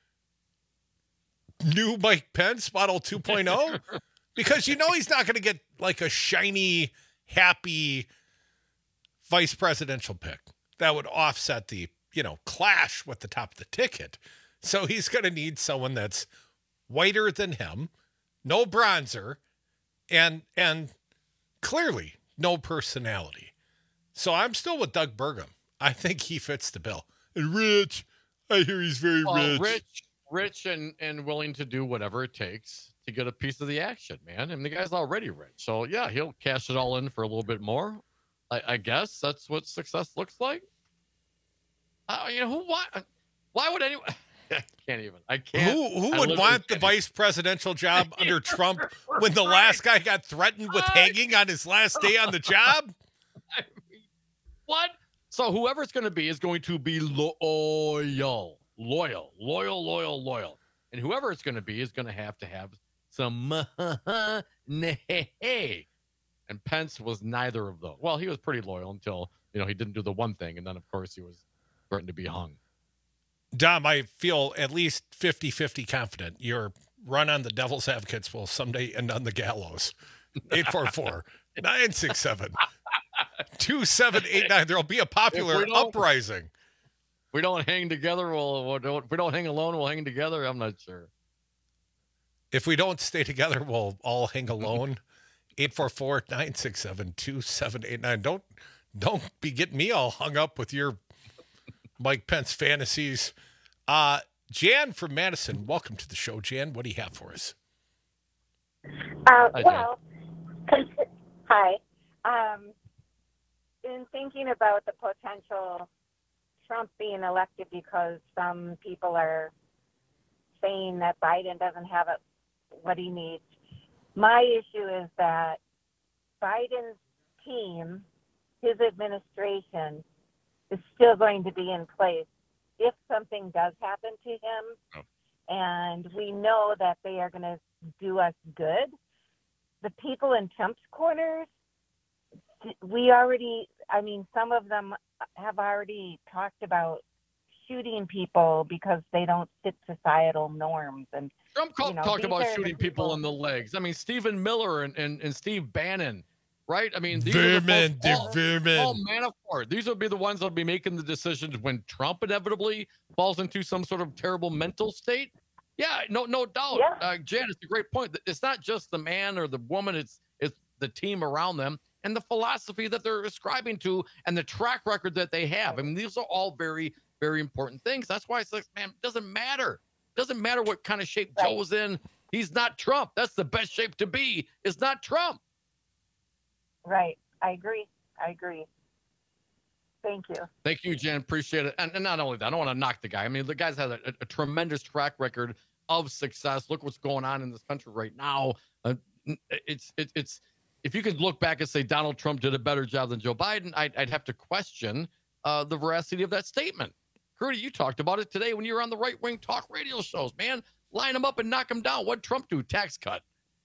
new Mike Pence Model two point oh, because you know he's not going to get like a shiny, happy vice presidential pick that would offset the, you know, clash with the top of the ticket. So he's going to need someone that's whiter than him, no bronzer, and and clearly no personality. So I'm still with Doug Burgum. I think he fits the bill. And rich. I hear he's very Well, rich. rich, rich, and and willing to do whatever it takes to get a piece of the action, man. And the guy's already rich, so yeah, he'll cash it all in for a little bit more. I, I guess that's what success looks like. Uh, you know who? Why? Why would anyone? I can't even. I can't. Who who I would literally want the can't vice presidential job under Trump when the last guy got threatened with hanging on his last day on the job? I mean, what? So whoever it's going to be is going to be loyal, loyal, loyal, loyal, loyal. And whoever it's going to be is going to have to have some money. And Pence was neither of those. Well, he was pretty loyal until, you know, he didn't do the one thing. And then, of course, he was threatened to be hung. Dom, I feel at least fifty-fifty confident your run on the Devil's Advocates will someday end on the gallows. eight four four, nine six seven, two seven eight nine. There'll be a popular uprising. We don't hang together. We'll, we'll don't, if we don't hang alone, we'll hang together. I'm not sure. If we don't stay together, we'll all hang alone. eight four four, nine six seven, two seven eight nine. Don't, don't be getting me all hung up with your Mike Pence fantasies. Uh, Jan from Madison, welcome to the show. Jan, what do you have for us? Uh, Hi, well, hi. Um, in thinking about the potential Trump being elected because some people are saying that Biden doesn't have it, what he needs. My issue is that Biden's team, his administration, is still going to be in place if something does happen to him. Oh. And we know that they are going to do us good. The people in Trump's corners, we already, I mean, some of them have already talked about shooting people because they don't fit societal norms. And Trump you know, talked about shooting people, people in the legs. I mean, Stephen Miller and, and, and Steve Bannon, right? I mean, these vermin, are the folks, they're vermin. Paul Manafort. These will be the ones that'll be making the decisions when Trump inevitably falls into some sort of terrible mental state. Yeah, no, no doubt. Yeah. Uh, Jan, it's a great point. It's not just the man or the woman; it's it's the team around them and the philosophy that they're ascribing to and the track record that they have. I mean, these are all very, very important things. That's why it's like, man, it doesn't matter. It doesn't matter what kind of shape Right. Joe's in. He's not Trump. That's the best shape to be. Is not Trump. Right. I agree. I agree. Thank you. Thank you, Jen. Appreciate it. And, and not only that, I don't want to knock the guy. I mean, the guy's had a, a, a tremendous track record of success. Look what's going on in this country right now. Uh, it's it, it's if you could look back and say Donald Trump did a better job than Joe Biden, I'd, I'd have to question uh, the veracity of that statement. Crudy, you talked about it today when you were on the right-wing talk radio shows. Man, line them up and knock them down. What'd Trump do? Tax cut.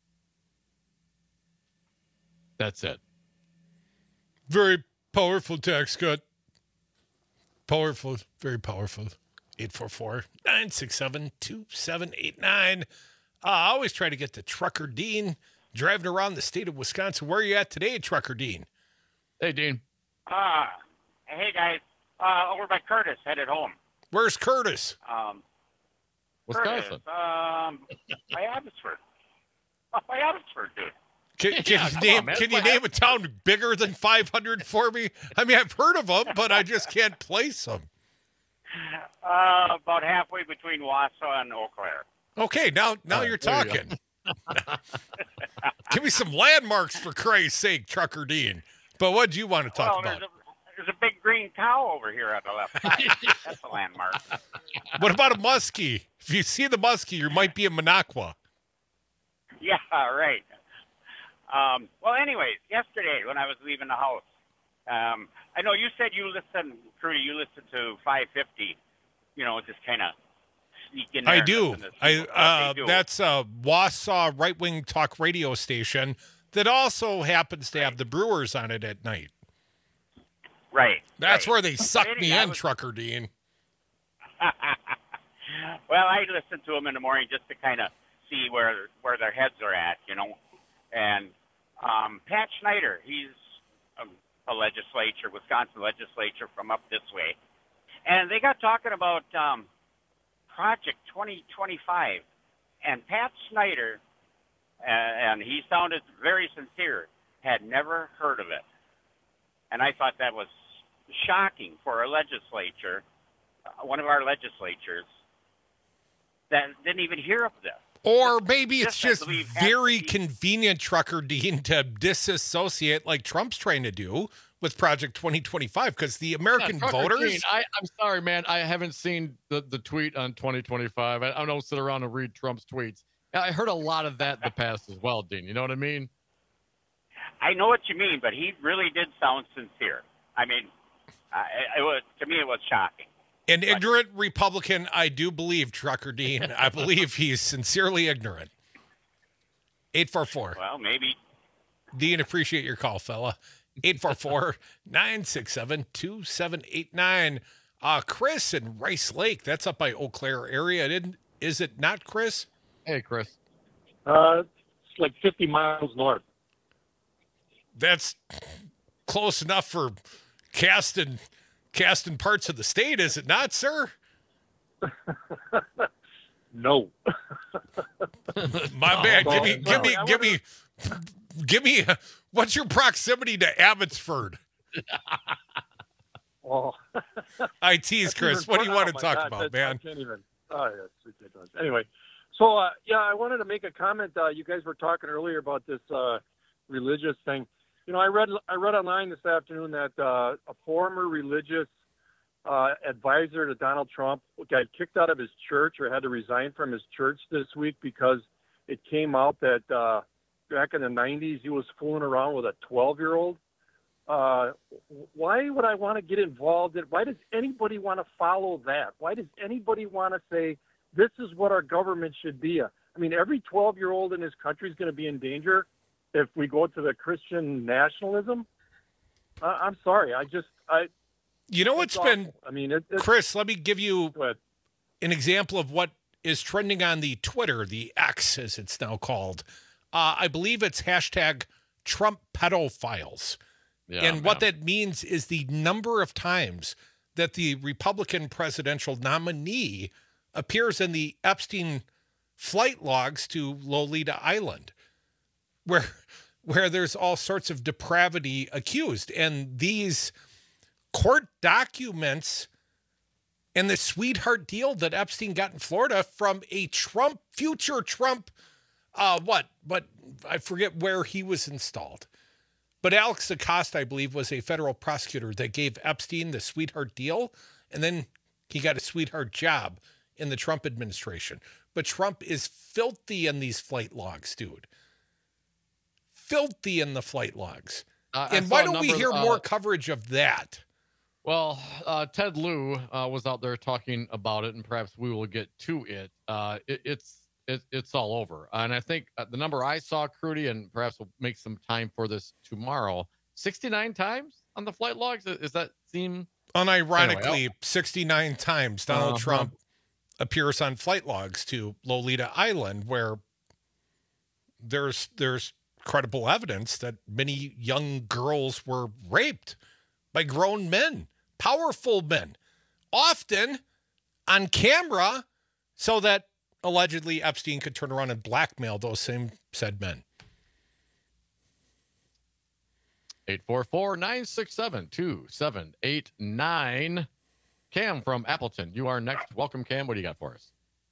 That's it. Very powerful tax cut. Powerful, very powerful. eight four four, nine six seven, two seven eight nine. Uh, I always try to get to Trucker Dean driving around the state of Wisconsin. Where are you at today, Trucker Dean? Hey, Dean. Uh, hey, guys. Uh, over by Curtis, headed home. Where's Curtis? Um, Wisconsin. Curtis, um, by Abbotsford. Oh, by Abbotsford, dude. Can, can Yeah, you come name on, man. Can you name a town bigger than five hundred for me? I mean, I've heard of them, but I just can't place them. Uh, about halfway between Wausau and Eau Claire. Okay, now now Uh, you're there you talking. Give me some landmarks for Christ's sake, Trucker Dean. But what do you want to talk well, about? There's a, there's a big green cow over here on the left side. That's a landmark. What about a muskie? If you see the muskie, you might be in Minocqua. Yeah, right. Um, well, anyways, yesterday when I was leaving the house, um, I know you said you listen, Trudy, you listen to five fifty, you know, just kind of sneak in there. I and do. listen to I what uh, they do. that's a Wausau right-wing talk radio station that also happens to have the Brewers on it at night. Right. That's right. where they suck But me anyway, I in, was- Trucker Dean. Well, I listen to them in the morning just to kind of see where where their heads are at, you know. And um, Pat Schneider, he's a, a legislature, Wisconsin legislature from up this way, and they got talking about um, Project twenty twenty-five, and Pat Schneider, uh, and he sounded very sincere, had never heard of it, and I thought that was shocking for a legislature, uh, one of our legislatures, that didn't even hear of this. Or maybe it's Just, I just believe, has very to be- convenient, Trucker Dean, to disassociate like Trump's trying to do with Project twenty twenty-five, because the American Yeah, Trucker voters... Dean, I, I'm sorry, man. I haven't seen the, the tweet on twenty twenty-five. I, I don't sit around and read Trump's tweets. I heard a lot of that in the past as well, Dean. You know what I mean? I know what you mean, but he really did sound sincere. I mean, uh, it, it was to me it was shocking. An ignorant Republican, I do believe, Trucker Dean. I believe he's sincerely ignorant. eight four four. Well, maybe. Dean, appreciate your call, fella. eight four four, nine six seven, two seven eight nine. Uh, Chris in Rice Lake, that's up by Eau Claire area. Didn't, is it not, Chris? Hey, Chris. Uh, it's like fifty miles north. That's close enough for casting casting parts of the state, is it not, sir? No. My bad. Give me, No, give me, I give me, give me. Uh, what's your proximity to Abbotsford? Oh. I tease, Chris. What do you want to oh talk God, about, that's- man? I can't even. Oh, yeah, it's ridiculous. Anyway, so uh, yeah, I wanted to make a comment. Uh, you guys were talking earlier about this uh, religious thing. You know, I read I read online this afternoon that uh, a former religious uh, advisor to Donald Trump got kicked out of his church or had to resign from his church this week because it came out that uh, back in the nineties he was fooling around with a twelve-year-old. Uh, why would I want to get involved in? Why does anybody want to follow that? Why does anybody want to say this is what our government should be? I mean, every twelve-year-old in this country is going to be in danger if we go to the Christian nationalism. Uh, I'm sorry, I just I. You know what's been? I mean, it, it's, Chris, let me give you an example of what is trending on the Twitter, the X as it's now called. Uh, I believe it's hashtag Trump pedophiles. Yeah, and man. what that means is the number of times that the Republican presidential nominee appears in the Epstein flight logs to Lolita Island, where where there's all sorts of depravity accused. And these court documents and the sweetheart deal that Epstein got in Florida from a Trump, future Trump, uh, what, but I forget where he was installed. But Alex Acosta, I believe, was a federal prosecutor that gave Epstein the sweetheart deal, and then he got a sweetheart job in the Trump administration. But Trump is filthy in these flight logs, dude. Filthy in the flight logs. Uh, I and saw why a don't we number, hear uh, more coverage of that? Well, uh, Ted Lieu uh, was out there talking about it, and perhaps we will get to it. Uh, it it's it, it's all over. And I think uh, the number I saw, Crudy, and perhaps we'll make some time for this tomorrow, sixty-nine times on the flight logs. Does that seem... Unironically, Anyway, sixty-nine times Donald Uh-huh. Trump appears on flight logs to Lolita Island, where there's there's credible evidence that many young girls were raped by grown men, powerful men, often on camera, so that allegedly Epstein could turn around and blackmail those same said men. eight four four, nine six seven, two seven eight nine. Cam from Appleton, you are next. Welcome, Cam. What do you got for us?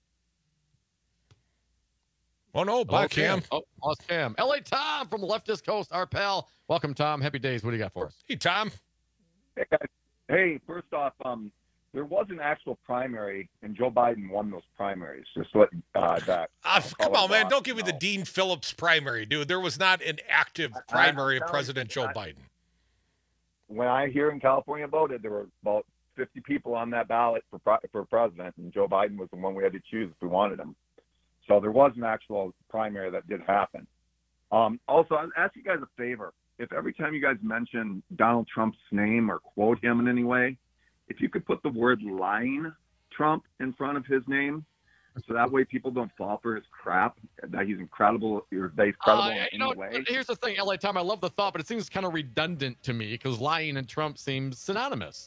Oh, no, bye, Hello, Cam. Oh, lost Cam. L A Tom from the leftist coast, our pal. Welcome, Tom. Happy days. What do you got for us? Hey, Tom. Hey, guys. Hey, first off, um, there was an actual primary, and Joe Biden won those primaries. Just let uh, that. Uh, come on, man. Bob Don't give me the know. Dean Phillips primary, dude. There was not an active primary of President Joe Biden. When I hear in California voted, there were about fifty people on that ballot for pro- for president, and Joe Biden was the one we had to choose if we wanted him. So there was an actual primary that did happen. Um, also, I'll ask you guys a favor. If every time you guys mention Donald Trump's name or quote him in any way, if you could put the word lying Trump in front of his name, so that way people don't fall for his crap, that he's incredible, or that he's credible Uh, in you any know, way. here's the thing, L A Tom. I love the thought, but it seems kind of redundant to me because lying and Trump seems synonymous.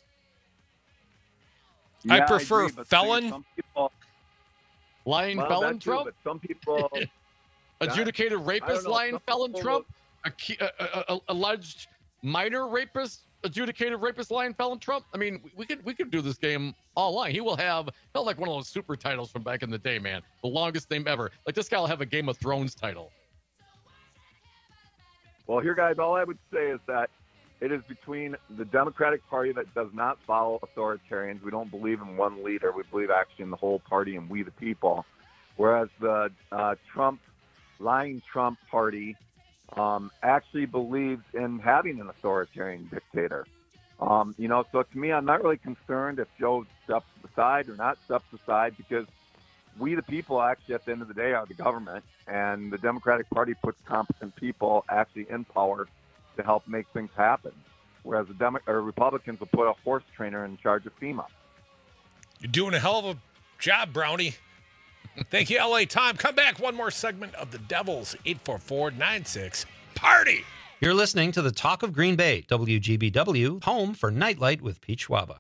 I Yeah, prefer agree, but felon. some people, Lying well, felon that too, Trump? but some people Adjudicated I rapist don't know, lying some felon people- Trump? Acu- uh, uh, uh, alleged minor rapist, adjudicated rapist lying felon Trump? I mean, we could we could do this game all along. He will have he'll like one of those super titles from back in the day, man. The longest name ever. Like this guy will have a Game of Thrones title. Well, here, guys, all I would say is that it is between the Democratic Party that does not follow authoritarians. We don't believe in one leader. We believe actually in the whole party and we the people. Whereas the uh, Trump, lying Trump party um, actually believes in having an authoritarian dictator. Um, you know, so to me, I'm not really concerned if Joe steps aside or not steps aside because we, the people, actually, at the end of the day, are the government, and the Democratic Party puts competent people actually in power to help make things happen, whereas the Demo- or Republicans will put a horse trainer in charge of FEMA. You're doing a hell of a job, Brownie. Thank you, L A Tom. Come back. One more segment of the Devils. eight four four nine six Party. You're listening to the Talk of Green Bay, W G B W, home for Nightlight with Pete Schwaba.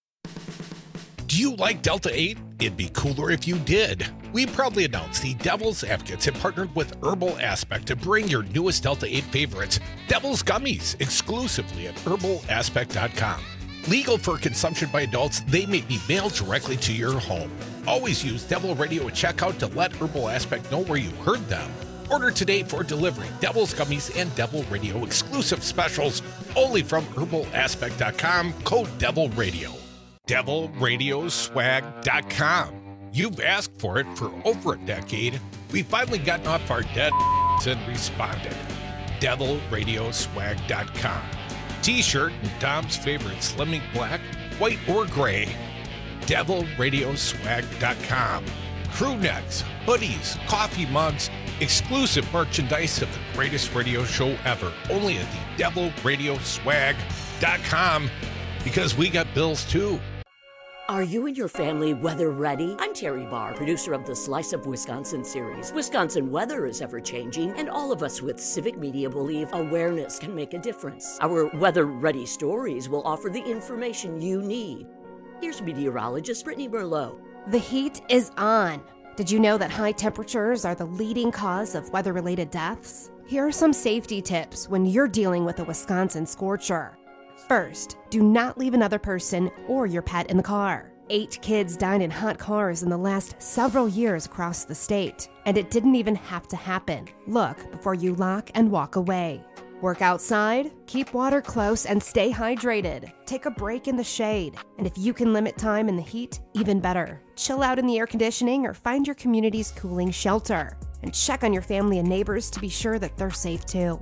Do you like Delta eight? It'd be cooler if you did. We proudly announce the Devil's Advocates have partnered with Herbal Aspect to bring your newest Delta eight favorites, Devil's Gummies, exclusively at herbal aspect dot com. Legal for consumption by adults, they may be mailed directly to your home. Always use Devil Radio at checkout to let Herbal Aspect know where you heard them. Order today for delivery. Devil's Gummies and Devil Radio exclusive specials only from herbal aspect dot com, code Devil Radio. devil radio swag dot com. You've asked for it for over a decade. We've finally gotten off our dead and responded. devil radio swag dot com. T-shirt and Dom's favorite Slimming Black, white or gray. devil radio swag dot com. Crew necks, hoodies, coffee mugs, exclusive merchandise of the greatest radio show ever. Only at the devil radio swag dot com, because we got bills too. Are you and your family weather ready? I'm Terry Barr, producer of the Slice of Wisconsin series. Wisconsin weather is ever changing, and all of us with Civic Media believe awareness can make a difference. Our weather ready stories will offer the information you need. Here's meteorologist Brittany Merlot. The heat is on. Did you know that high temperatures are the leading cause of weather-related deaths? Here are some safety tips when you're dealing with a Wisconsin scorcher. First, do not leave another person or your pet in the car. Eight kids died in hot cars in the last several years across the state, and it didn't even have to happen. Look before you lock and walk away. Work outside, keep water close, and stay hydrated. Take a break in the shade, and if you can limit time in the heat, even better. Chill out in the air conditioning or find your community's cooling shelter. And check on your family and neighbors to be sure that they're safe too.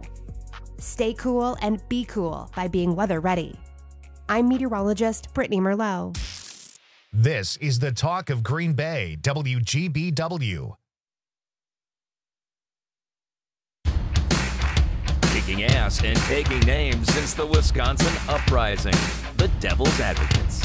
Stay cool and be cool by being weather ready. I'm meteorologist Brittany Merlot. This is the Talk of Green Bay, W G B W. Kicking ass and taking names since the Wisconsin Uprising. The Devil's Advocates.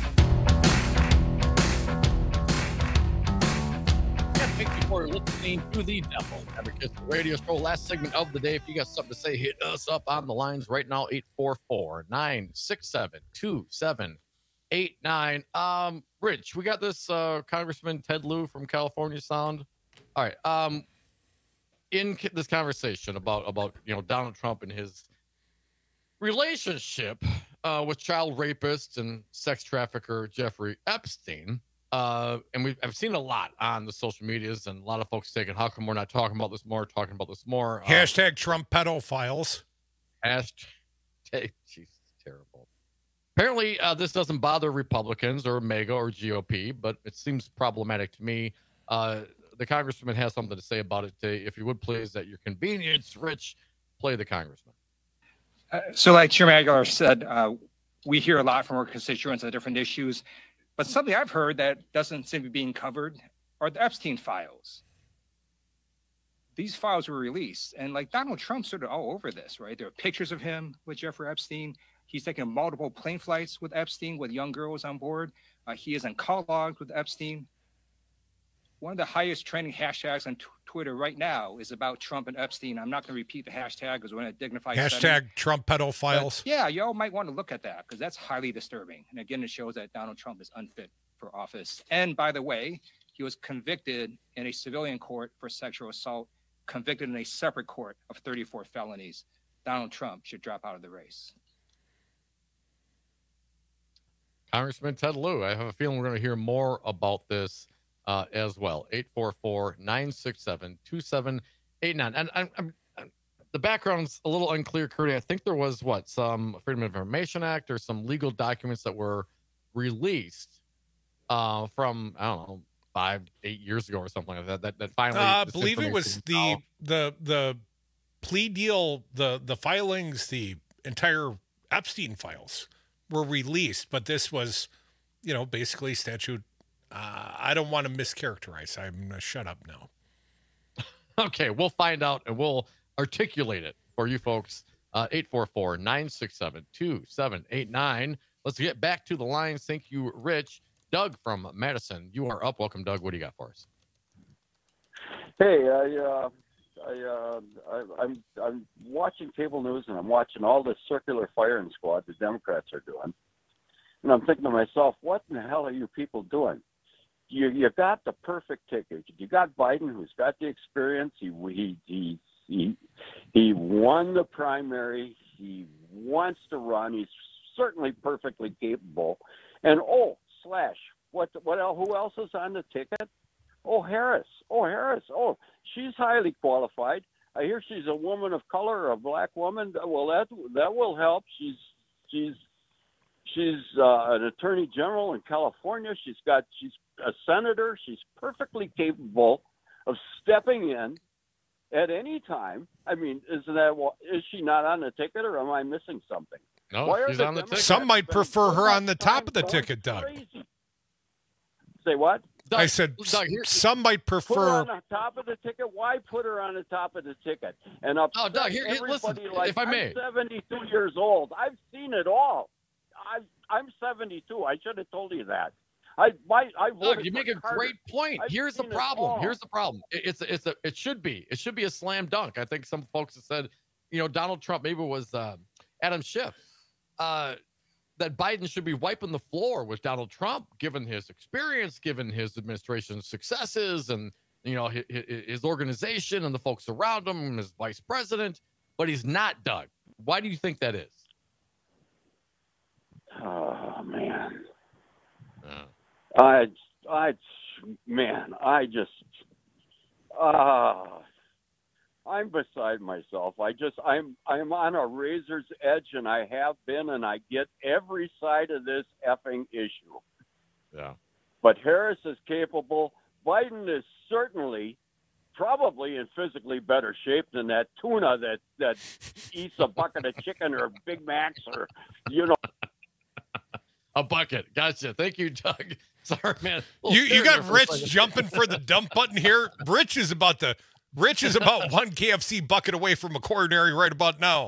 Thank you for listening to the Devil's Advocates radio show. Last segment of the day. If you got something to say, hit us up on the lines right now. eight four four, nine six seven, two seven eight nine. Um, Rich, we got this uh, Congressman Ted Lieu from California sound. All right. Um, in this conversation about about you know Donald Trump and his relationship uh, with child rapist and sex trafficker Jeffrey Epstein. Uh, and we've I've seen a lot on the social medias, and a lot of folks taking, how come we're not talking about this more, talking about this more? Uh, Hashtag Trump pedophiles. Hashtag, jeez, terrible. Apparently, uh, this doesn't bother Republicans or MAGA or G O P, but it seems problematic to me. Uh, the congressman has something to say about it. If you would please, at your convenience, Rich, play the congressman. Uh, so like Chairman Aguilar said, uh, we hear a lot from our constituents on different issues. But something I've heard that doesn't seem to be being covered are the Epstein files. These files were released, and like Donald Trump sort of all over this, right? There are pictures of him with Jeffrey Epstein. He's taken multiple plane flights with Epstein with young girls on board. Uh, he is in call logs with Epstein. One of the highest trending hashtags on t- Twitter right now is about Trump and Epstein. I'm not going to repeat the hashtag because we're in a dignified Hashtag setting. Trump pedophiles. But yeah, y'all might want to look at that because that's highly disturbing. And again, it shows that Donald Trump is unfit for office. And by the way, he was convicted in a civilian court for sexual assault, convicted in a separate court of thirty-four felonies. Donald Trump should drop out of the race. Congressman Ted Lieu, I have a feeling we're going to hear more about this uh, as well. eight four four, nine six seven, two seven eight nine. And I'm, I'm, I'm, the background's a little unclear, Curdy. I think there was, what, some Freedom of Information Act or some legal documents that were released uh, from, I don't know, five, eight years ago or something like that, that, that finally... I uh, believe it was the, out. the, the plea deal, the, the filings, the entire Epstein files were released, but this was, you know, basically statute. Uh, I don't want to mischaracterize. I'm going to shut up now. Okay, we'll find out and we'll articulate it for you folks. Uh, eight four four, nine six seven, two seven eight nine. Let's get back to the lines. Thank you, Rich. Doug from Madison, you are up. Welcome, Doug. What do you got for us? Hey, I uh, I, uh, I, I'm I'm watching cable news and I'm watching all this circular firing squad the Democrats are doing, and I'm thinking to myself, what in the hell are you people doing? You you got the perfect ticket. You got Biden, who's got the experience. He he he he, he won the primary. He wants to run. He's certainly perfectly capable. And oh, slash, what what else? Who else is on the ticket? Oh, Harris. Oh, Harris. Oh, she's highly qualified. I hear she's a woman of color, a black woman. Well, that that will help. She's she's she's uh, an attorney general in California. She's got she's a senator. She's perfectly capable of stepping in at any time. I mean, isn't that is she not on the ticket, or am I missing something? No, Why are she's the on the Democrats ticket. Some might prefer her on the top of the going ticket, Doug. crazy? Say what? Doug, I said Doug, here- some might Put her prefer. on the top of the ticket. Why put her on the top of the ticket? And upset Oh, Doug, here- here- everybody listen, like if I may. I'm seventy-two years old. I've seen it all. I, I'm seventy-two. I should have told you that. I my I voted Doug, you for make a Carter. great point. I've Here's the seen it problem. all. Here's the problem. It- It's it's a it should be it should be a slam dunk. I think some folks have said, you know, Donald Trump, maybe it was uh, Adam Schiff, uh, that Biden should be wiping the floor with Donald Trump, given his experience, given his administration's successes, and you know his, his organization and the folks around him, and his vice president. But he's not, Doug. Why do you think that is? Oh man. Uh, I I man, I just uh I'm beside myself. I just I'm I'm on a razor's edge, and I have been, and I get every side of this effing issue. Yeah. But Harris is capable. Biden is certainly probably in physically better shape than that tuna that that eats a bucket of chicken or Big Macs, or you know. A bucket. Gotcha. Thank you, Doug. Sorry, man. You you got Rich jumping for the dump button here. Rich is about the Rich is about one K F C bucket away from a coronary right about now.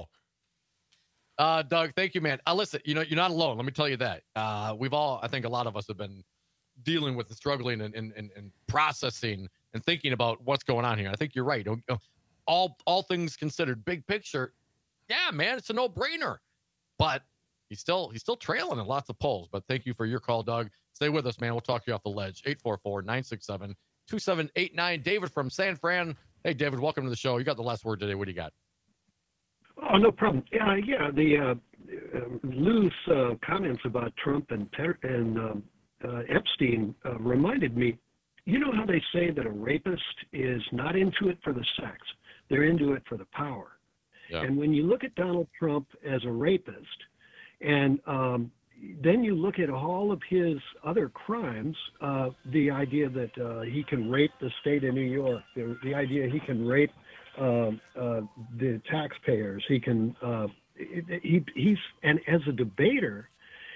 Uh, Doug, thank you, man. Uh, listen, you know, you're not alone. Let me tell you that. Uh, we've all, I think a lot of us have been dealing with the struggling and, and, and, and processing and thinking about what's going on here. I think you're right. All, all things considered, big picture, yeah, man, it's a no-brainer. But he's still he's still trailing in lots of polls. But thank you for your call, Doug. Stay with us, man. We'll talk you off the ledge. eight four four, nine six seven, two seven eight nine. David from San Fran. Hey, David, welcome to the show. You got the last word today. What do you got? Oh, no problem. Yeah, yeah. The uh, uh, Lou's uh, comments about Trump and Ter- and um, uh, Epstein uh, reminded me. You know how they say that a rapist is not into it for the sex; they're into it for the power. Yeah. And when you look at Donald Trump as a rapist, and um, then you look at all of his other crimes, uh, the idea that uh, he can rape the state of New York, the, the idea he can rape uh, uh, the taxpayers, he can, uh, he, he's, and as a debater,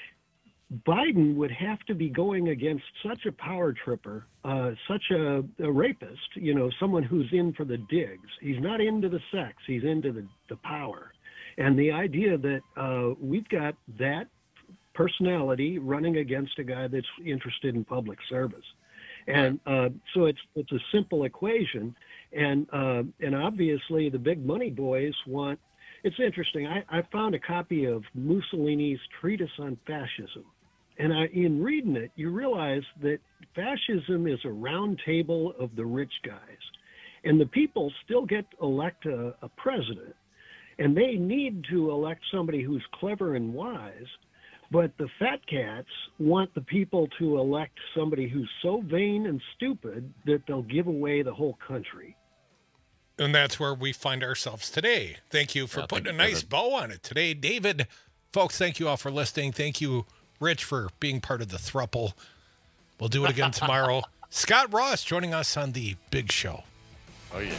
Biden would have to be going against such a power tripper, uh, such a, a rapist, you know, someone who's in for the digs. He's not into the sex, he's into the, the power. And the idea that uh, we've got that personality running against a guy that's interested in public service. And uh, so it's it's a simple equation. And uh, and obviously the big money boys want, it's interesting. I, I found a copy of Mussolini's Treatise on Fascism. And I, in reading it, you realize that fascism is a round table of the rich guys. And the people still get to elect a, a president. And they need to elect somebody who's clever and wise. But the fat cats want the people to elect somebody who's so vain and stupid that they'll give away the whole country. And that's where we find ourselves today. Thank you for Yeah, putting thank a you, nice David. bow on it today, David. Folks, thank you all for listening. Thank you, Rich, for being part of the thruple. We'll do it again tomorrow. Scott Ross joining us on the Big Show. Oh, yeah.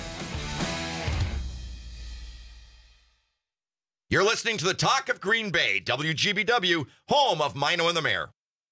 You're listening to the Talk of Green Bay, W G B W, home of Mino and the Mayor.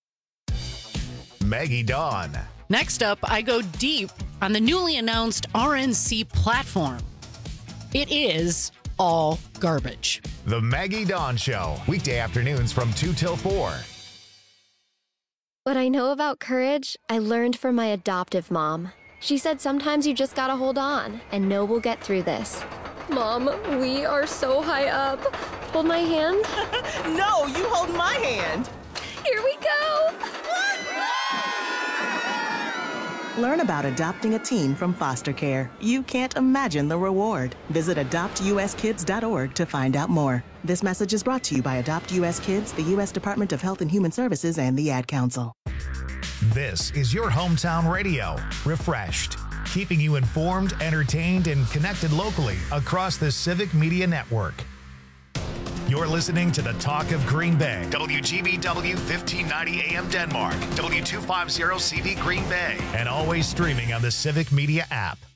Maggie Dawn. Next up, I go deep on the newly announced R N C platform. It is all garbage. The Maggie Dawn Show. Weekday afternoons from two till four. What I know about courage, I learned from my adoptive mom. She said sometimes you just gotta hold on and know we'll get through this. Mom, we are so high up. Hold my hand. No, you hold my hand. Here we go. Learn about adopting a teen from foster care. You can't imagine the reward. Visit adopt u s kids dot org to find out more. This message is brought to you by Adopt U S Kids, the U S Department of Health and Human Services, and the Ad Council. This is your hometown radio, refreshed, keeping you informed, entertained, and connected locally across the Civic Media Network. You're listening to the Talk of Green Bay, W G B W fifteen ninety A M Denmark, W two fifty C V Green Bay, and always streaming on the Civic Media app.